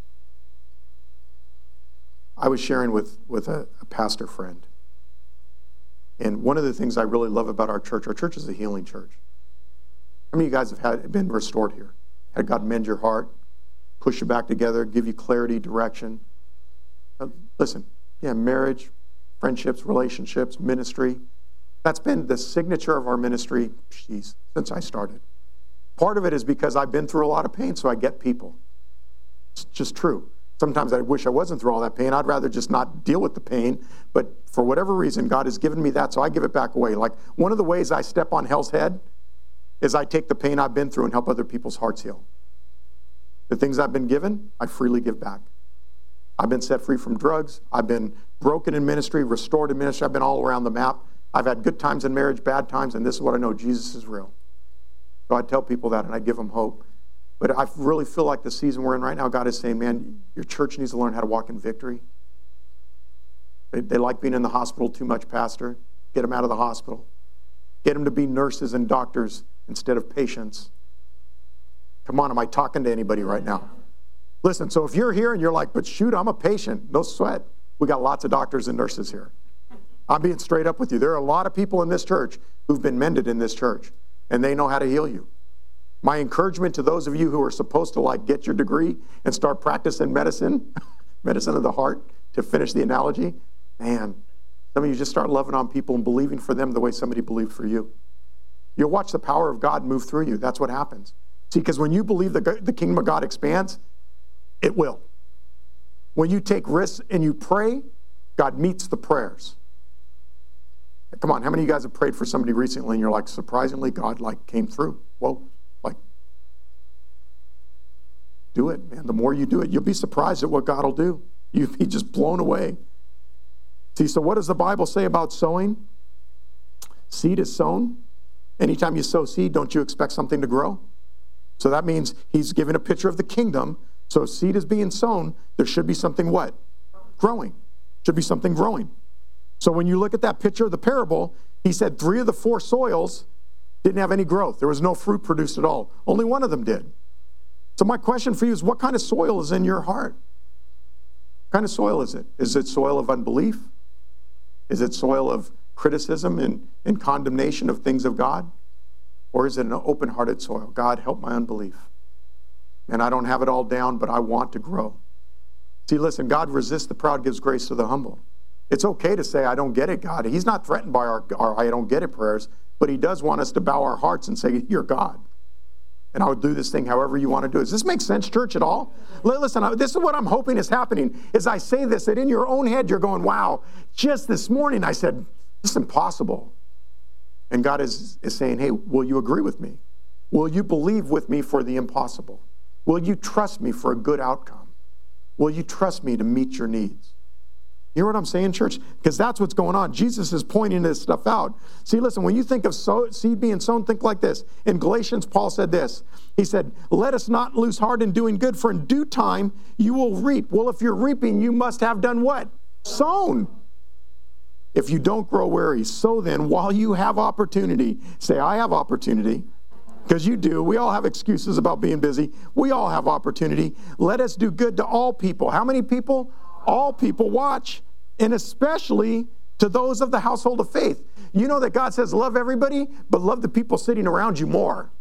I was sharing with, with a, a pastor friend. And one of the things I really love about our church, our church is a healing church. How many of you guys have had been restored here? Had God mend your heart, push you back together, give you clarity, direction? Uh, listen, yeah, marriage, friendships, relationships, ministry. That's been the signature of our ministry, geez, since I started. Part of it is because I've been through a lot of pain, so I get people. It's just true. Sometimes I wish I wasn't through all that pain. I'd rather just not deal with the pain. But for whatever reason, God has given me that, so I give it back away. Like one of the ways I step on hell's head is I take the pain I've been through and help other people's hearts heal. The things I've been given, I freely give back. I've been set free from drugs. I've been broken in ministry, restored in ministry. I've been all around the map. I've had good times in marriage, bad times, and this is what I know: Jesus is real. So I tell people that and I give them hope. But I really feel like the season we're in right now, God is saying, man, your church needs to learn how to walk in victory. They, they like being in the hospital too much, Pastor. Get them out of the hospital. Get them to be nurses and doctors instead of patients. Come on, am I talking to anybody right now? Listen, so if you're here and you're like, but shoot, I'm a patient, no sweat. We got lots of doctors and nurses here. I'm being straight up with you. There are a lot of people in this church who've been mended in this church, and they know how to heal you. My encouragement to those of you who are supposed to like get your degree and start practicing medicine, medicine of the heart, to finish the analogy, man, some of you just start loving on people and believing for them the way somebody believed for you. You'll watch the power of God move through you. That's what happens. See, because when you believe the, the kingdom of God expands, it will. When you take risks and you pray, God meets the prayers. Come on, how many of you guys have prayed for somebody recently and you're like, surprisingly, God like came through? Whoa, like, do it, man. The more you do it, you'll be surprised at what God will do. You'll be just blown away. See, so what does the Bible say about sowing? Seed is sown. Anytime you sow seed, don't you expect something to grow? So that means he's giving a picture of the kingdom. So seed is being sown. There should be something what? Growing. Should be something growing. So when you look at that picture of the parable, he said three of the four soils didn't have any growth. There was no fruit produced at all. Only one of them did. So my question for you is, what kind of soil is in your heart? What kind of soil is it? Is it soil of unbelief? Is it soil of criticism and, and condemnation of things of God? Or is it an open-hearted soil? God, help my unbelief. And I don't have it all down, but I want to grow. See, listen, God resists the proud, gives grace to the humble. It's okay to say, I don't get it, God. He's not threatened by our, our I don't get it prayers, but he does want us to bow our hearts and say, you're God. And I'll do this thing however you want to do it. Does this make sense, church, at all? Listen, this is what I'm hoping is happening. As I say this, that in your own head you're going, wow, just this morning I said, this is impossible. And God is, is saying, hey, will you agree with me? Will you believe with me for the impossible? Will you trust me for a good outcome? Will you trust me to meet your needs? You hear what I'm saying, church? Because that's what's going on. Jesus is pointing this stuff out. See, listen, when you think of sow, seed being sown, think like this. In Galatians, Paul said this. He said, let us not lose heart in doing good, for in due time you will reap. Well, if you're reaping, you must have done what? Sown. If you don't grow weary, so then, while you have opportunity, say, I have opportunity. Because you do. We all have excuses about being busy. We all have opportunity. Let us do good to all people. How many people? All people. Watch. And especially to those of the household of faith. You know that God says love everybody, but love the people sitting around you more.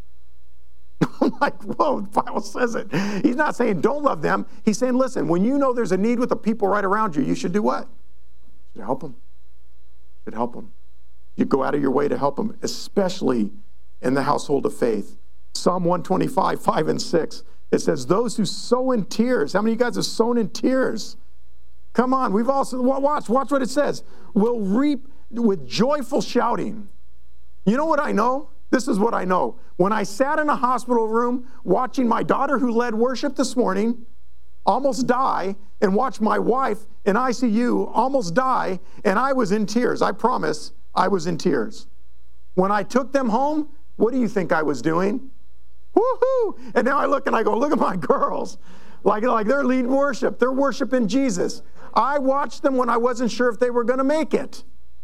I'm like, whoa, the Bible says it. He's not saying don't love them. He's saying, listen, when you know there's a need with the people right around you, you should do what? You should help them. You should help them. You go out of your way to help them, especially in the household of faith. Psalm one twenty-five, five and six. It says, those who sow in tears. How many of you guys have sown in tears? Come on, we've also, watch, watch what it says. Will reap with joyful shouting. You know what I know? This is what I know. When I sat in a hospital room watching my daughter who led worship this morning almost die, and watched my wife in I C U almost die, and I was in tears. I promise I was in tears. When I took them home, what do you think I was doing? Woohoo! And now I look and I go, look at my girls. Like, like they're leading worship. They're worshiping Jesus. I watched them when I wasn't sure if they were going to make it.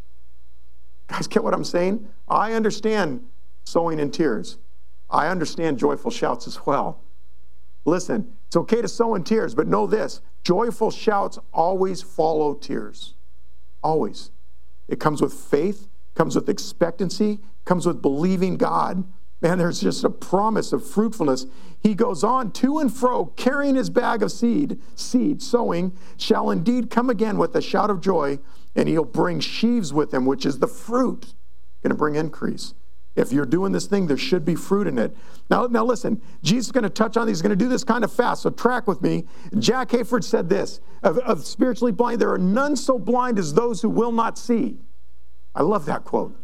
Guys, get what I'm saying? I understand sowing in tears. I understand joyful shouts as well. Listen, it's okay to sow in tears, but know this. Joyful shouts always follow tears. Always. It comes with faith, comes with expectancy, comes with believing God. Man, there's just a promise of fruitfulness. He goes on to and fro, carrying his bag of seed, seed, sowing, shall indeed come again with a shout of joy, and he'll bring sheaves with him, which is the fruit. Going to bring increase. If you're doing this thing, there should be fruit in it. Now, now listen, Jesus is going to touch on these. He's going to do this kind of fast, so track with me. Jack Hayford said this, of, of spiritually blind, there are none so blind as those who will not see. I love that quote.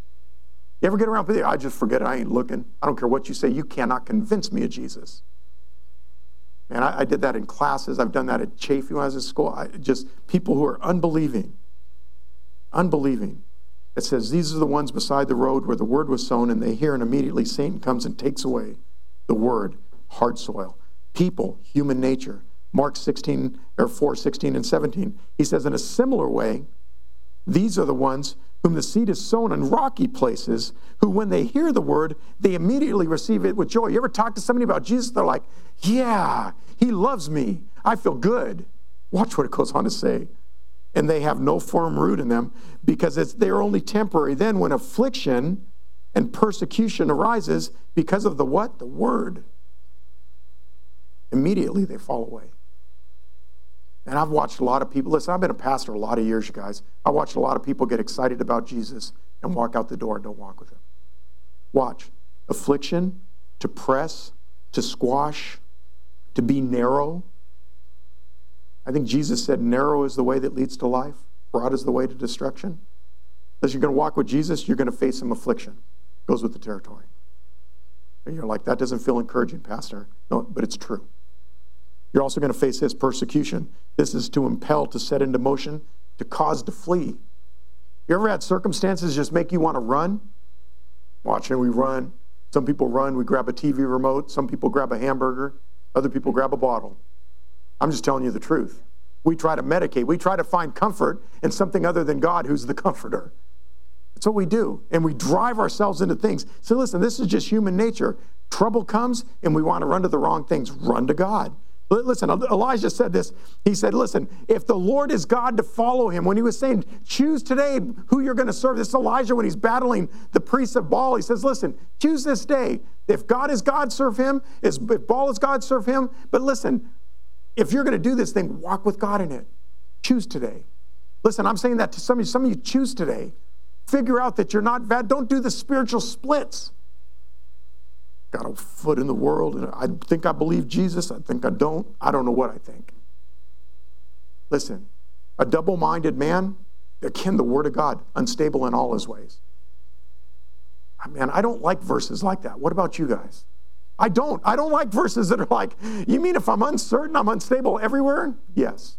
You ever get around with it? I just forget it. I ain't looking. I don't care what you say. You cannot convince me of Jesus. Man, I, I did that in classes. I've done that at Chafee when I was in school. I, just people who are unbelieving. Unbelieving. It says, these are the ones beside the road where the word was sown, and they hear, and immediately Satan comes and takes away the word, hard soil. People, human nature. Mark sixteen, or four, sixteen and seventeen. He says, in a similar way, these are the ones whom the seed is sown in rocky places, who when they hear the word, they immediately receive it with joy. You ever talk to somebody about Jesus? They're like, yeah, he loves me. I feel good. Watch what it goes on to say. And they have no firm root in them because it's, they're only temporary. Then when affliction and persecution arises because of the what? The word. Immediately they fall away. And I've watched a lot of people, listen, I've been a pastor a lot of years, you guys. I watched a lot of people get excited about Jesus and walk out the door and don't walk with him. Watch. Affliction, to press, to squash, to be narrow. I think Jesus said narrow is the way that leads to life. Broad is the way to destruction. As you're going to walk with Jesus, you're going to face some affliction. Goes with the territory. And you're like, that doesn't feel encouraging, Pastor. No, but it's true. You're also going to face his persecution. This is to impel, to set into motion, to cause to flee. You ever had circumstances just make you want to run? Watching, we run. Some people run, we grab a T V remote. Some people grab a hamburger. Other people grab a bottle. I'm just telling you the truth. We try to medicate. We try to find comfort in something other than God, who's the comforter. That's what we do. And we drive ourselves into things. So listen, this is just human nature. Trouble comes and we want to run to the wrong things. Run to God. Listen, Elijah said this. He said, listen, if the Lord is God, to follow him. When he was saying, choose today who you're going to serve. This is Elijah when he's battling the priests of Baal. He says, listen, choose this day. If God is God, serve him. If Baal is God, serve him. But listen, if you're going to do this thing, walk with God in it. Choose today. Listen, I'm saying that to some of you. Some of you choose today. Figure out that you're not bad. Don't do the spiritual splits. Got a foot in the world, and I think I believe Jesus. I think I don't. I don't know what I think. Listen, a double-minded man, again, the word of God, unstable in all his ways. Man, I don't like verses like that. What about you guys? I don't. I don't like verses that are like, you mean if I'm uncertain, I'm unstable everywhere? Yes.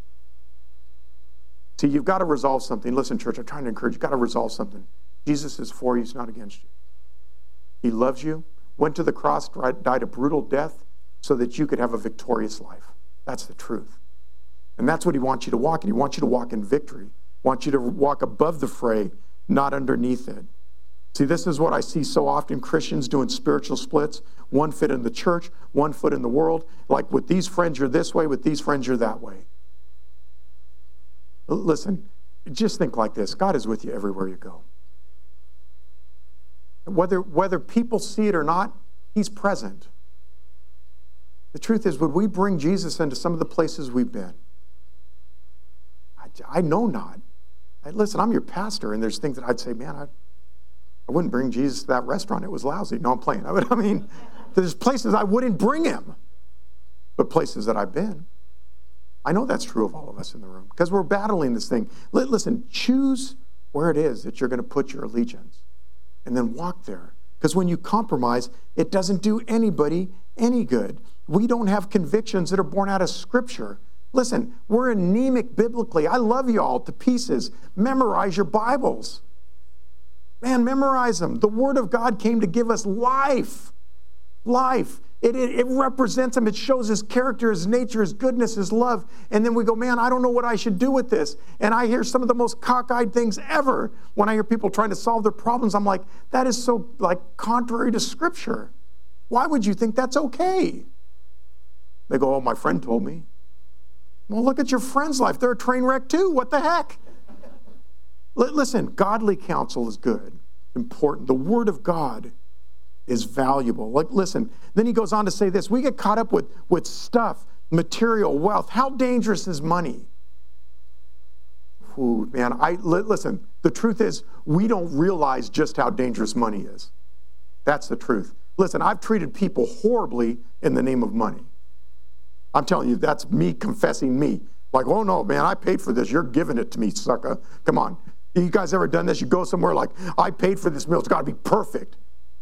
See, you've got to resolve something. Listen, church, I'm trying to encourage you. You've got to resolve something. Jesus is for you. He's not against you. He loves you. Went to the cross, died a brutal death so that you could have a victorious life. That's the truth. And that's what he wants you to walk in. He wants you to walk in victory. He wants you to walk above the fray, not underneath it. See, this is what I see so often, Christians doing spiritual splits. One foot in the church, one foot in the world. Like with these friends, you're this way. With these friends, you're that way. Listen, just think like this. God is with you everywhere you go. Whether, whether people see it or not, he's present. The truth is, would we bring Jesus into some of the places we've been? I, I know not. I, listen, I'm your pastor, and there's things that I'd say, man, I, I wouldn't bring Jesus to that restaurant. It was lousy. No, I'm playing. I, would, I mean, there's places I wouldn't bring him, but places that I've been. I know that's true of all of us in the room because we're battling this thing. Listen, choose where it is that you're going to put your allegiance. And then walk there. Because when you compromise, it doesn't do anybody any good. We don't have convictions that are born out of Scripture. Listen, we're anemic biblically. I love you all to pieces. Memorize your Bibles. Man, memorize them. The Word of God came to give us life. Life. It, it, it represents him. It shows his character, his nature, his goodness, his love. And then we go, man, I don't know what I should do with this. And I hear some of the most cockeyed things ever. When I hear people trying to solve their problems, I'm like, that is so like contrary to Scripture. Why would you think that's okay? They go, oh, my friend told me. Well, look at your friend's life. They're a train wreck too. What the heck? L- listen, godly counsel is good, important. The Word of God is valuable. Like, listen, then he goes on to say this. We get caught up with, with stuff, material, wealth. How dangerous is money? Ooh, man, I listen, the truth is we don't realize just how dangerous money is. That's the truth. Listen, I've treated people horribly in the name of money. I'm telling you, that's me confessing me. Like, oh no, man, I paid for this. You're giving it to me, sucker. Come on. You guys ever done this? You go somewhere like, I paid for this meal. It's got to be perfect.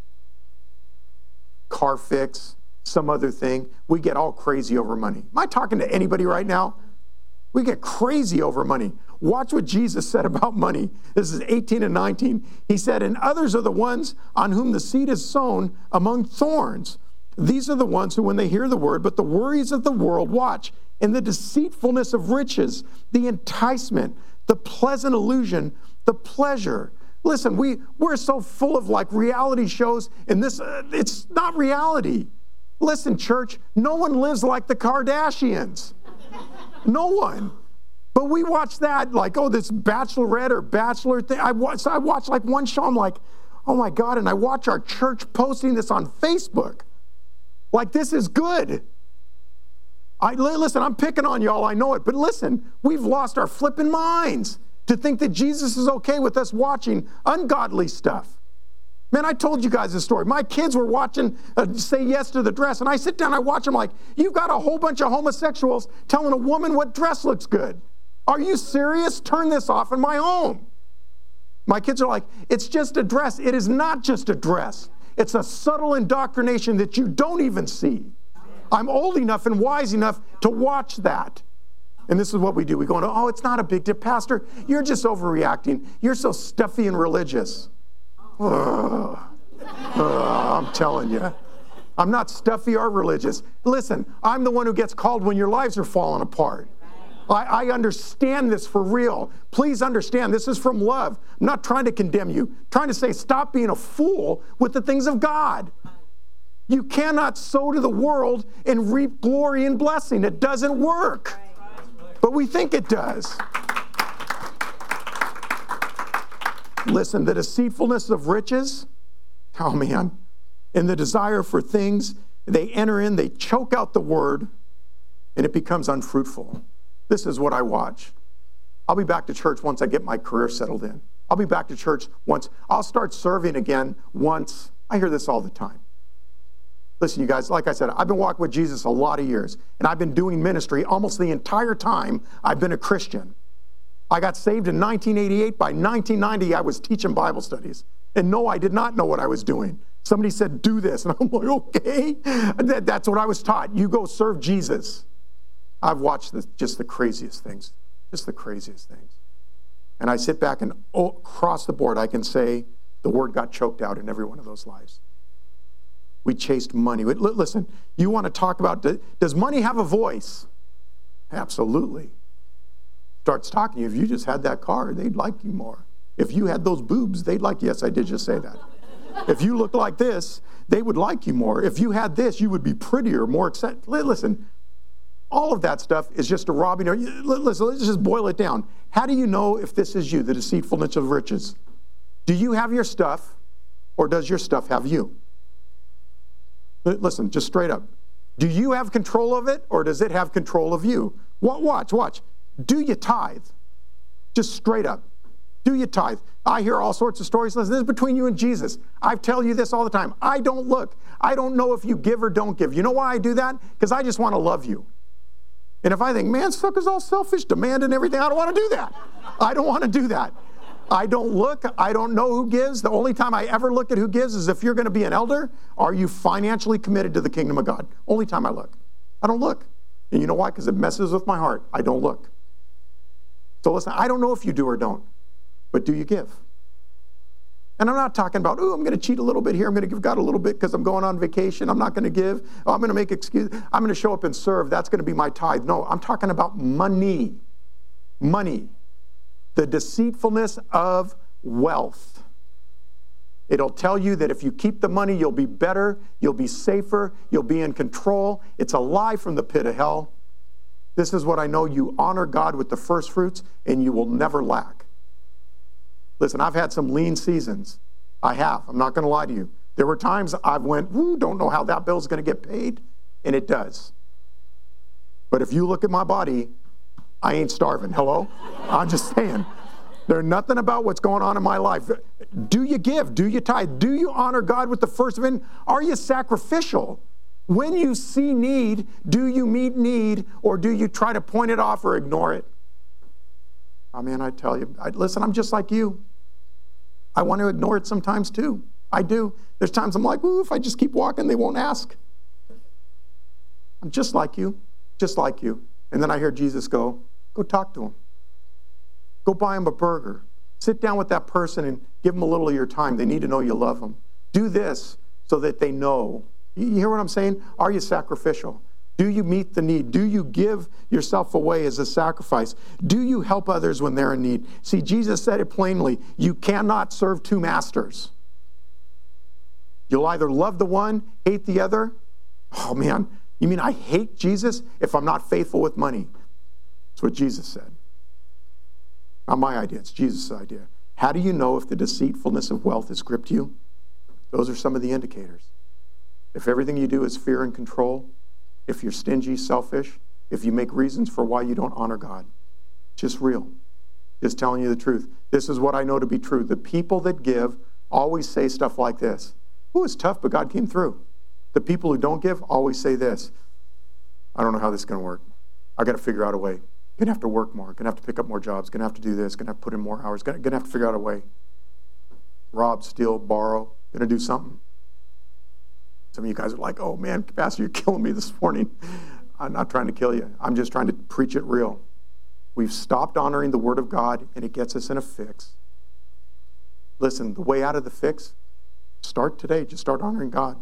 Car fix, some other thing. We get all crazy over money. Am I talking to anybody right now? We get crazy over money. Watch what Jesus said about money. This is eighteen and nineteen. He said, and others are the ones on whom the seed is sown among thorns. These are the ones who, when they hear the word, but the worries of the world, watch, and the deceitfulness of riches, the enticement, the pleasant illusion, the pleasure. Listen, we, we're so full of like reality shows, and this, uh, it's not reality. Listen, church, no one lives like the Kardashians. No one. But we watch that like, oh, this Bachelorette or Bachelor thing. I watch, so I watch like one show, I'm like, oh my God, and I watch our church posting this on Facebook. Like, this is good. I, listen, I'm picking on y'all, I know it, but listen, we've lost our flipping minds to think that Jesus is okay with us watching ungodly stuff. Man, I told you guys this story. My kids were watching uh, Say Yes to the Dress, and I sit down, I watch them like, you've got a whole bunch of homosexuals telling a woman what dress looks good. Are you serious? Turn this off in my home. My kids are like, it's just a dress. It is not just a dress. It's a subtle indoctrination that you don't even see. I'm old enough and wise enough to watch that. And this is what we do. We go, into, oh, it's not a big deal. Pastor, you're just overreacting. You're so stuffy and religious. Ugh. Ugh, I'm telling you. I'm not stuffy or religious. Listen, I'm the one who gets called when your lives are falling apart. I, I understand this for real. Please understand, this is from love. I'm not trying to condemn you. I'm trying to say, stop being a fool with the things of God. You cannot sow to the world and reap glory and blessing. It doesn't work. But we think it does. Listen, the deceitfulness of riches, oh man, and the desire for things, they enter in, they choke out the word, and it becomes unfruitful. This is what I watch. I'll be back to church once I get my career settled in. I'll be back to church once. I'll start serving again once. I hear this all the time. Listen, you guys, like I said, I've been walking with Jesus a lot of years, and I've been doing ministry almost the entire time I've been a Christian. I got saved in nineteen eighty-eight. By nineteen ninety, I was teaching Bible studies. And no, I did not know what I was doing. Somebody said, do this. And I'm like, okay. That, that's what I was taught. You go serve Jesus. I've watched the, just the craziest things, just the craziest things. And I sit back and oh, across the board, I can say the word got choked out in every one of those lives. We chased money. Listen, you want to talk about, does money have a voice? Absolutely. Starts talking to you. If you just had that car, they'd like you more. If you had those boobs, they'd like you. Yes, I did just say that. If you looked like this, they would like you more. If you had this, you would be prettier, more excited. Listen, all of that stuff is just a robbing. Listen, let's just boil it down. How do you know if this is you, the deceitfulness of riches? Do you have your stuff, or does your stuff have you? Listen, just straight up. Do you have control of it, or does it have control of you? Watch, watch. Do you tithe? Just straight up. Do you tithe? I hear all sorts of stories. Listen, this is between you and Jesus. I tell you this all the time. I don't look. I don't know if you give or don't give. You know why I do that? Because I just want to love you. And if I think, man, sucker's all selfish, demanding everything, I don't want to do that. I don't want to do that. I don't look. I don't know who gives. The only time I ever look at who gives is if you're going to be an elder, are you financially committed to the kingdom of God? Only time I look. I don't look. And you know why? Because it messes with my heart. I don't look. So listen, I don't know if you do or don't, but do you give? And I'm not talking about, oh, I'm going to cheat a little bit here. I'm going to give God a little bit because I'm going on vacation. I'm not going to give. Oh, I'm going to make excuses. I'm going to show up and serve. That's going to be my tithe. No, I'm talking about money. Money. The deceitfulness of wealth. It'll tell you that if you keep the money, you'll be better, you'll be safer, you'll be in control. It's a lie from the pit of hell. This is what I know. You honor God with the first fruits, and you will never lack. Listen, I've had some lean seasons. I have. I'm not going to lie to you. There were times I went, ooh, don't know how that bill's going to get paid, and it does. But if you look at my body, I ain't starving. Hello? I'm just saying. There's nothing about what's going on in my life. Do you give? Do you tithe? Do you honor God with the first of it? Are you sacrificial? When you see need, do you meet need, or do you try to point it off or ignore it? I mean, I tell you, I, listen, I'm just like you. I want to ignore it sometimes too. I do. There's times I'm like, ooh, if I just keep walking, they won't ask. I'm just like you, just like you. And then I hear Jesus go, go talk to them. Go buy them a burger. Sit down with that person and give them a little of your time. They need to know you love them. Do this so that they know. You hear what I'm saying? Are you sacrificial? Do you meet the need? Do you give yourself away as a sacrifice? Do you help others when they're in need? See, Jesus said it plainly. You cannot serve two masters. You'll either love the one, hate the other. Oh man, you mean I hate Jesus if I'm not faithful with money? That's what Jesus said. Not my idea, it's Jesus' idea. How do you know if the deceitfulness of wealth has gripped you? Those are some of the indicators. If everything you do is fear and control, if you're stingy, selfish, if you make reasons for why you don't honor God, just real. Just telling you the truth. This is what I know to be true. The people that give always say stuff like this. Oh, it's tough, but God came through. The people who don't give always say this. I don't know how this is going to work. I got to figure out a way. Going to have to work more. Going to have to pick up more jobs. Going to have to do this. Going to have to put in more hours. Going to have to figure out a way. Rob, steal, borrow. Going to do something. Some of you guys are like, oh man, Pastor, you're killing me this morning. I'm not trying to kill you. I'm just trying to preach it real. We've stopped honoring the Word of God, and it gets us in a fix. Listen, the way out of the fix, start today. Just start honoring God.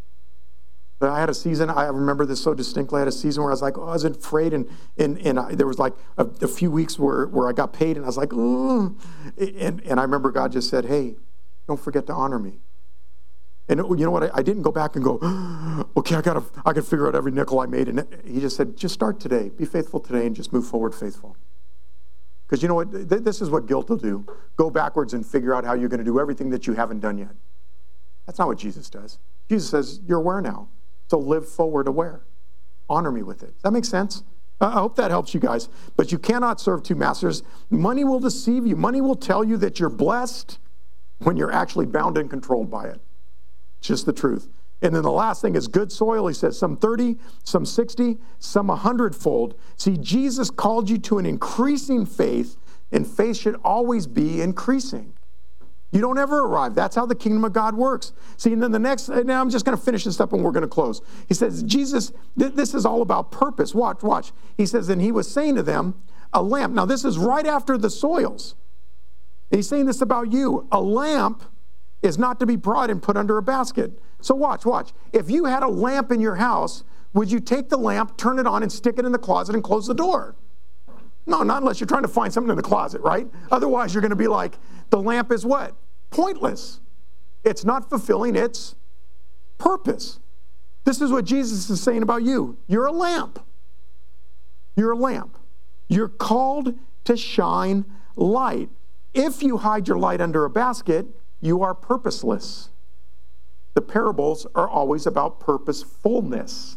But I had a season, I remember this so distinctly, I had a season where I was like, oh, I was afraid, and and, and I, there was like a, a few weeks where, where I got paid, and I was like, oh. And, and I remember God just said, hey, don't forget to honor me. And you know what? I, I didn't go back and go, okay, I gotta, I gotta figure out every nickel I made. And he just said, just start today. Be faithful today and just move forward faithful. Because you know what? Th- this is what guilt will do. Go backwards and figure out how you're going to do everything that you haven't done yet. That's not what Jesus does. Jesus says, you're aware now. So live forward aware. Honor me with it. Does that make sense? I hope that helps you guys. But you cannot serve two masters. Money will deceive you. Money will tell you that you're blessed when you're actually bound and controlled by it. It's just the truth. And then the last thing is good soil. He says some thirty, some sixty, some a hundredfold. See, Jesus called you to an increasing faith, and faith should always be increasing. You don't ever arrive. That's how the kingdom of God works. See, and then the next, now I'm just going to finish this up and we're going to close. He says, Jesus, th- this is all about purpose. Watch, watch. He says, and he was saying to them, a lamp. Now this is right after the soils. And he's saying this about you. A lamp is not to be brought and put under a basket. So watch, watch. If you had a lamp in your house, would you take the lamp, turn it on, and stick it in the closet and close the door? No, not unless you're trying to find something in the closet, right? Otherwise, you're going to be like, the lamp is what? Pointless. It's not fulfilling its purpose. This is what Jesus is saying about you. You're a lamp. You're a lamp. You're called to shine light. If you hide your light under a basket, you are purposeless. The parables are always about purposefulness.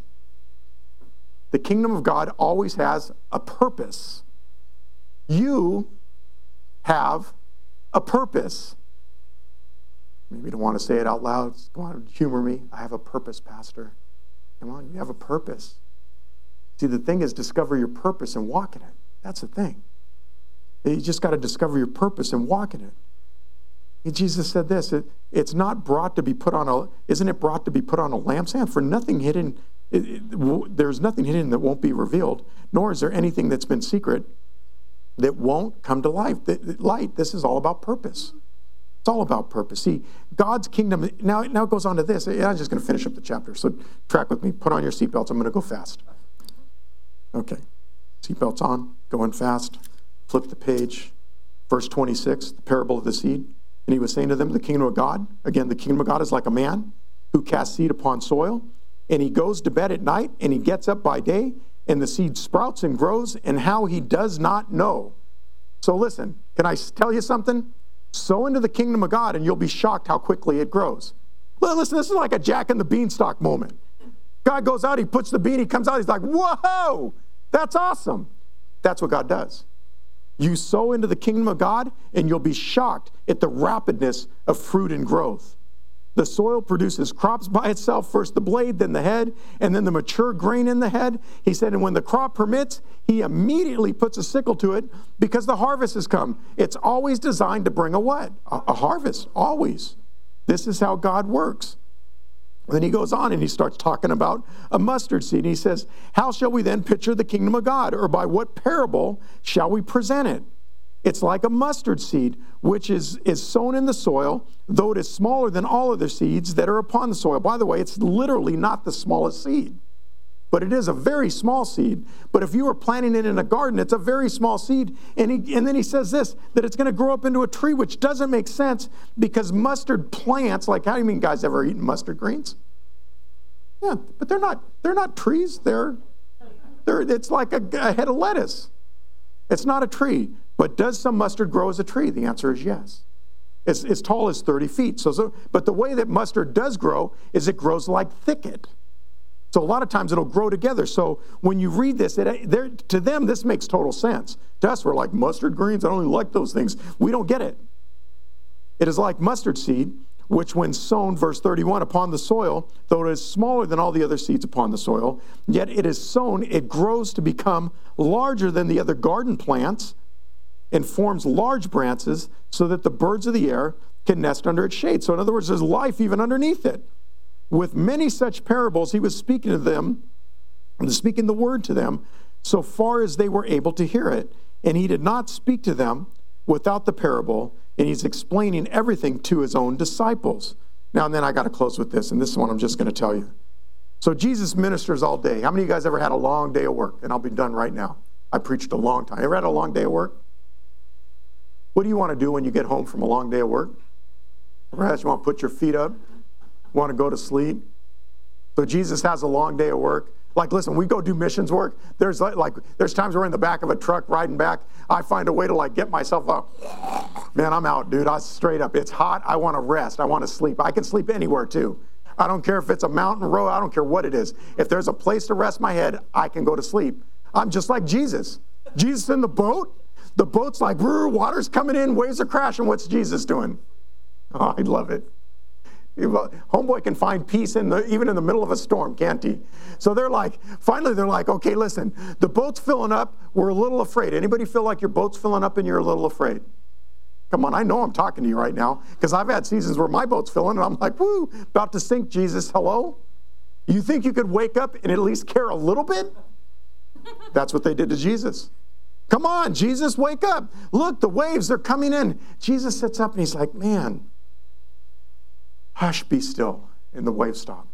The kingdom of God always has a purpose. You have a purpose. Maybe you don't want to say it out loud. Come on, humor me. I have a purpose, Pastor. Come on, you have a purpose. See, the thing is discover your purpose and walk in it. That's the thing. You just got to discover your purpose and walk in it. Jesus said this, it, it's not brought to be put on a, isn't it brought to be put on a lampstand? For nothing hidden, it, it, w- there's nothing hidden that won't be revealed, nor is there anything that's been secret that won't come to life. The, the light, this is all about purpose. It's all about purpose. See, God's kingdom, now, now it goes on to this. I'm just going to finish up the chapter, so track with me. Put on your seatbelts. I'm going to go fast. Okay. Seatbelts on, going fast. Flip the page. Verse twenty-six, the parable of the seed. And he was saying to them, the kingdom of God, again, the kingdom of God is like a man who casts seed upon soil, and he goes to bed at night, and he gets up by day, and the seed sprouts and grows, and how he does not know. So listen, can I tell you something? Sow into the kingdom of God, and you'll be shocked how quickly it grows. Well, listen, this is like a Jack and the Beanstalk moment. God goes out, he puts the bean, he comes out, he's like, whoa, that's awesome. That's what God does. You sow into the kingdom of God, and you'll be shocked at the rapidness of fruit and growth. The soil produces crops by itself, first the blade, then the head, and then the mature grain in the head. He said, and when the crop permits, he immediately puts a sickle to it because the harvest has come. It's always designed to bring a what? A, a harvest, always. This is how God works. Then he goes on and he starts talking about a mustard seed. And he says, how shall we then picture the kingdom of God? Or by what parable shall we present it? It's like a mustard seed, which is, is sown in the soil, though it is smaller than all other seeds that are upon the soil. By the way, it's literally not the smallest seed, but it is a very small seed. But if you were planting it in a garden, it's a very small seed. And, he, and then he says this, that it's going to grow up into a tree, which doesn't make sense because mustard plants, like how do you mean guys ever eaten mustard greens? Yeah, but they're not, they're not trees. They're, they're, it's like a, a head of lettuce. It's not a tree. But does some mustard grow as a tree? The answer is yes. It's as tall as thirty feet. So, so, but the way that mustard does grow is it grows like thicket. So a lot of times it'll grow together. So when you read this, it, to them, this makes total sense. To us, we're like, mustard greens? I don't even like those things. We don't get it. It is like mustard seed, which when sown, verse thirty-one, upon the soil, though it is smaller than all the other seeds upon the soil, yet it is sown, it grows to become larger than the other garden plants, and forms large branches so that the birds of the air can nest under its shade. So in other words, there's life even underneath it. With many such parables, he was speaking to them, and speaking the word to them, so far as they were able to hear it. And he did not speak to them without the parable, and he's explaining everything to his own disciples. Now, and then I got to close with this, and this is one I'm just going to tell you. So Jesus ministers all day. How many of you guys ever had a long day of work? And I'll be done right now. I preached a long time. Ever had a long day of work? What do you want to do when you get home from a long day of work? Perhaps you want to put your feet up, want to go to sleep. So Jesus has a long day of work. Like, listen, we go do missions work. There's like, like there's times we're in the back of a truck riding back. I find a way to like get myself up. Man, I'm out, dude. I straight up. It's hot. I want to rest. I want to sleep. I can sleep anywhere too. I don't care if it's a mountain road. I don't care what it is. If there's a place to rest my head, I can go to sleep. I'm just like Jesus. Jesus in the boat. The boat's like, water's coming in, waves are crashing. What's Jesus doing? Oh, I love it. Homeboy can find peace in the, even in the middle of a storm, can't he? So they're like, finally they're like, okay, listen, the boat's filling up. We're a little afraid. Anybody feel like your boat's filling up and you're a little afraid? Come on, I know I'm talking to you right now because I've had seasons where my boat's filling and I'm like, woo, about to sink, Jesus, hello? You think you could wake up and at least care a little bit? That's what they did to Jesus. Come on, Jesus, wake up. Look, the waves, they're coming in. Jesus sits up and he's like, man, hush, be still. And the waves stop.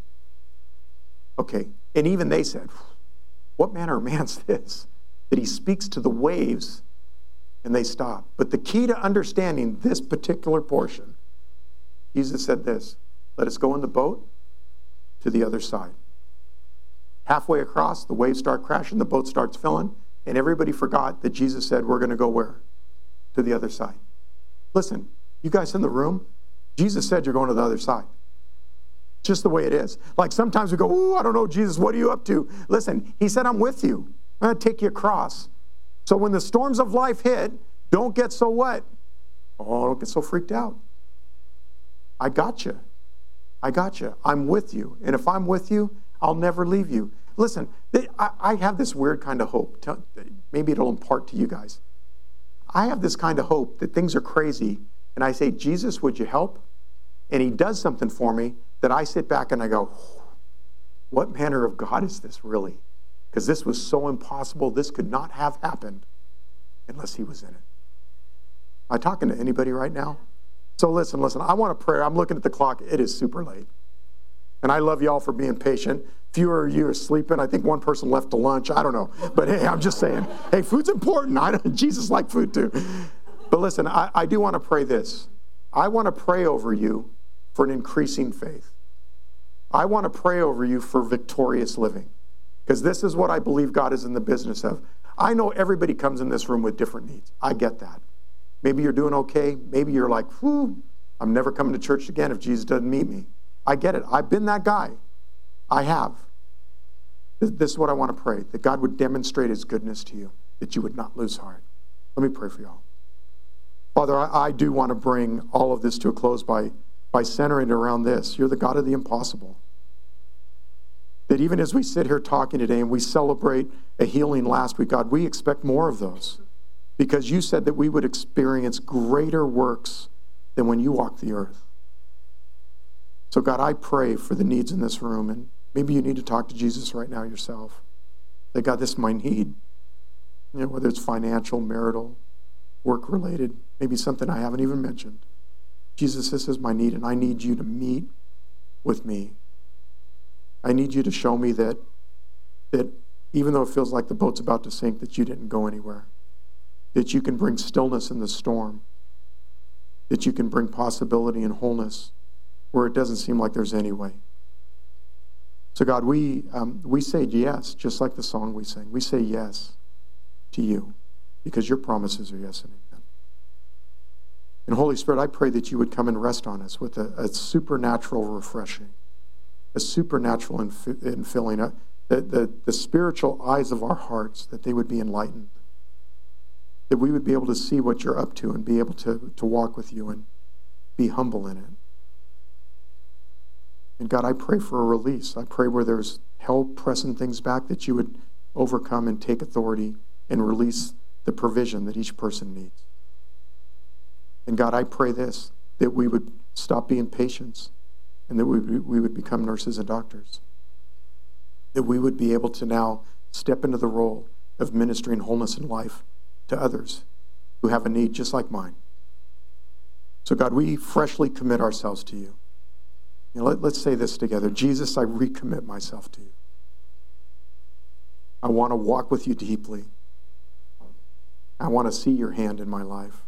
Okay, and even they said, what manner of man's this? That he speaks to the waves and they stop. But the key to understanding this particular portion, Jesus said this, let us go in the boat to the other side. Halfway across, the waves start crashing, the boat starts filling. And everybody forgot that Jesus said, we're going to go where? To the other side. Listen, you guys in the room, Jesus said you're going to the other side. Just the way it is. Like sometimes we go, ooh, I don't know, Jesus, what are you up to? Listen, he said, I'm with you. I'm going to take you across. So when the storms of life hit, don't get so what? Oh, don't get so freaked out. I got you. I got you. I'm with you. And if I'm with you, I'll never leave you. Listen, I have this weird kind of hope. Maybe it'll impart to you guys. I have this kind of hope that things are crazy, and I say, Jesus, would you help? And he does something for me that I sit back and I go, what manner of God is this really? Because this was so impossible. This could not have happened unless he was in it. Am I talking to anybody right now? So listen, listen, I want to pray. I'm looking at the clock. It is super late. And I love y'all for being patient. Fewer of you are sleeping. I think one person left to lunch. I don't know. But hey, I'm just saying, hey, food's important. I don't, Jesus liked food too. But listen, I, I do want to pray this. I want to pray over you for an increasing faith. I want to pray over you for victorious living. Because this is what I believe God is in the business of. I know everybody comes in this room with different needs. I get that. Maybe you're doing okay. Maybe you're like, whew, I'm never coming to church again if Jesus doesn't meet me. I get it. I've been that guy. I have. This is what I want to pray, that God would demonstrate his goodness to you, that you would not lose heart. Let me pray for y'all. Father, I, I do want to bring all of this to a close by, by centering around this. You're the God of the impossible. That even as we sit here talking today and we celebrate a healing last week, God, we expect more of those. Because you said that we would experience greater works than when you walked the earth. So God, I pray for the needs in this room, and maybe you need to talk to Jesus right now yourself. That God, this is my need. You know, whether it's financial, marital, work-related, maybe something I haven't even mentioned. Jesus, this is my need, and I need you to meet with me. I need you to show me that, that even though it feels like the boat's about to sink, that you didn't go anywhere, that you can bring stillness in the storm, that you can bring possibility and wholeness where it doesn't seem like there's any way. So God, we um, we say yes, just like the song we sang. We say yes to you because your promises are yes and amen. And Holy Spirit, I pray that you would come and rest on us with a, a supernatural refreshing, a supernatural inf- infilling, a, the, the, the spiritual eyes of our hearts, that they would be enlightened, that we would be able to see what you're up to and be able to, to walk with you and be humble in it. And God, I pray for a release. I pray where there's hell pressing things back, that you would overcome and take authority and release the provision that each person needs. And God, I pray this, that we would stop being patients and that we, we would become nurses and doctors. That we would be able to now step into the role of ministering wholeness and life to others who have a need just like mine. So God, we freshly commit ourselves to you. You know, let, let's say this together. Jesus, I recommit myself to you. I want to walk with you deeply. I want to see your hand in my life.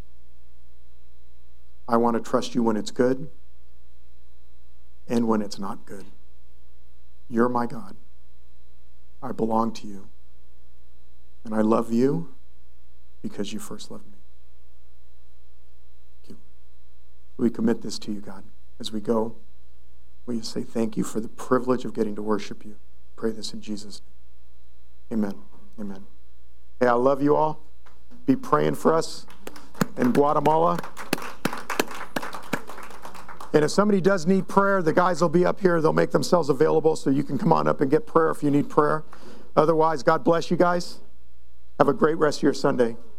I want to trust you when it's good and when it's not good. You're my God. I belong to you. And I love you because you first loved me. Thank you. We commit this to you, God. As we go, we say thank you for the privilege of getting to worship you. Pray this in Jesus' name. Amen. Amen. Hey, I love you all. Be praying for us in Guatemala. And if somebody does need prayer, the guys will be up here. They'll make themselves available so you can come on up and get prayer if you need prayer. Otherwise, God bless you guys. Have a great rest of your Sunday.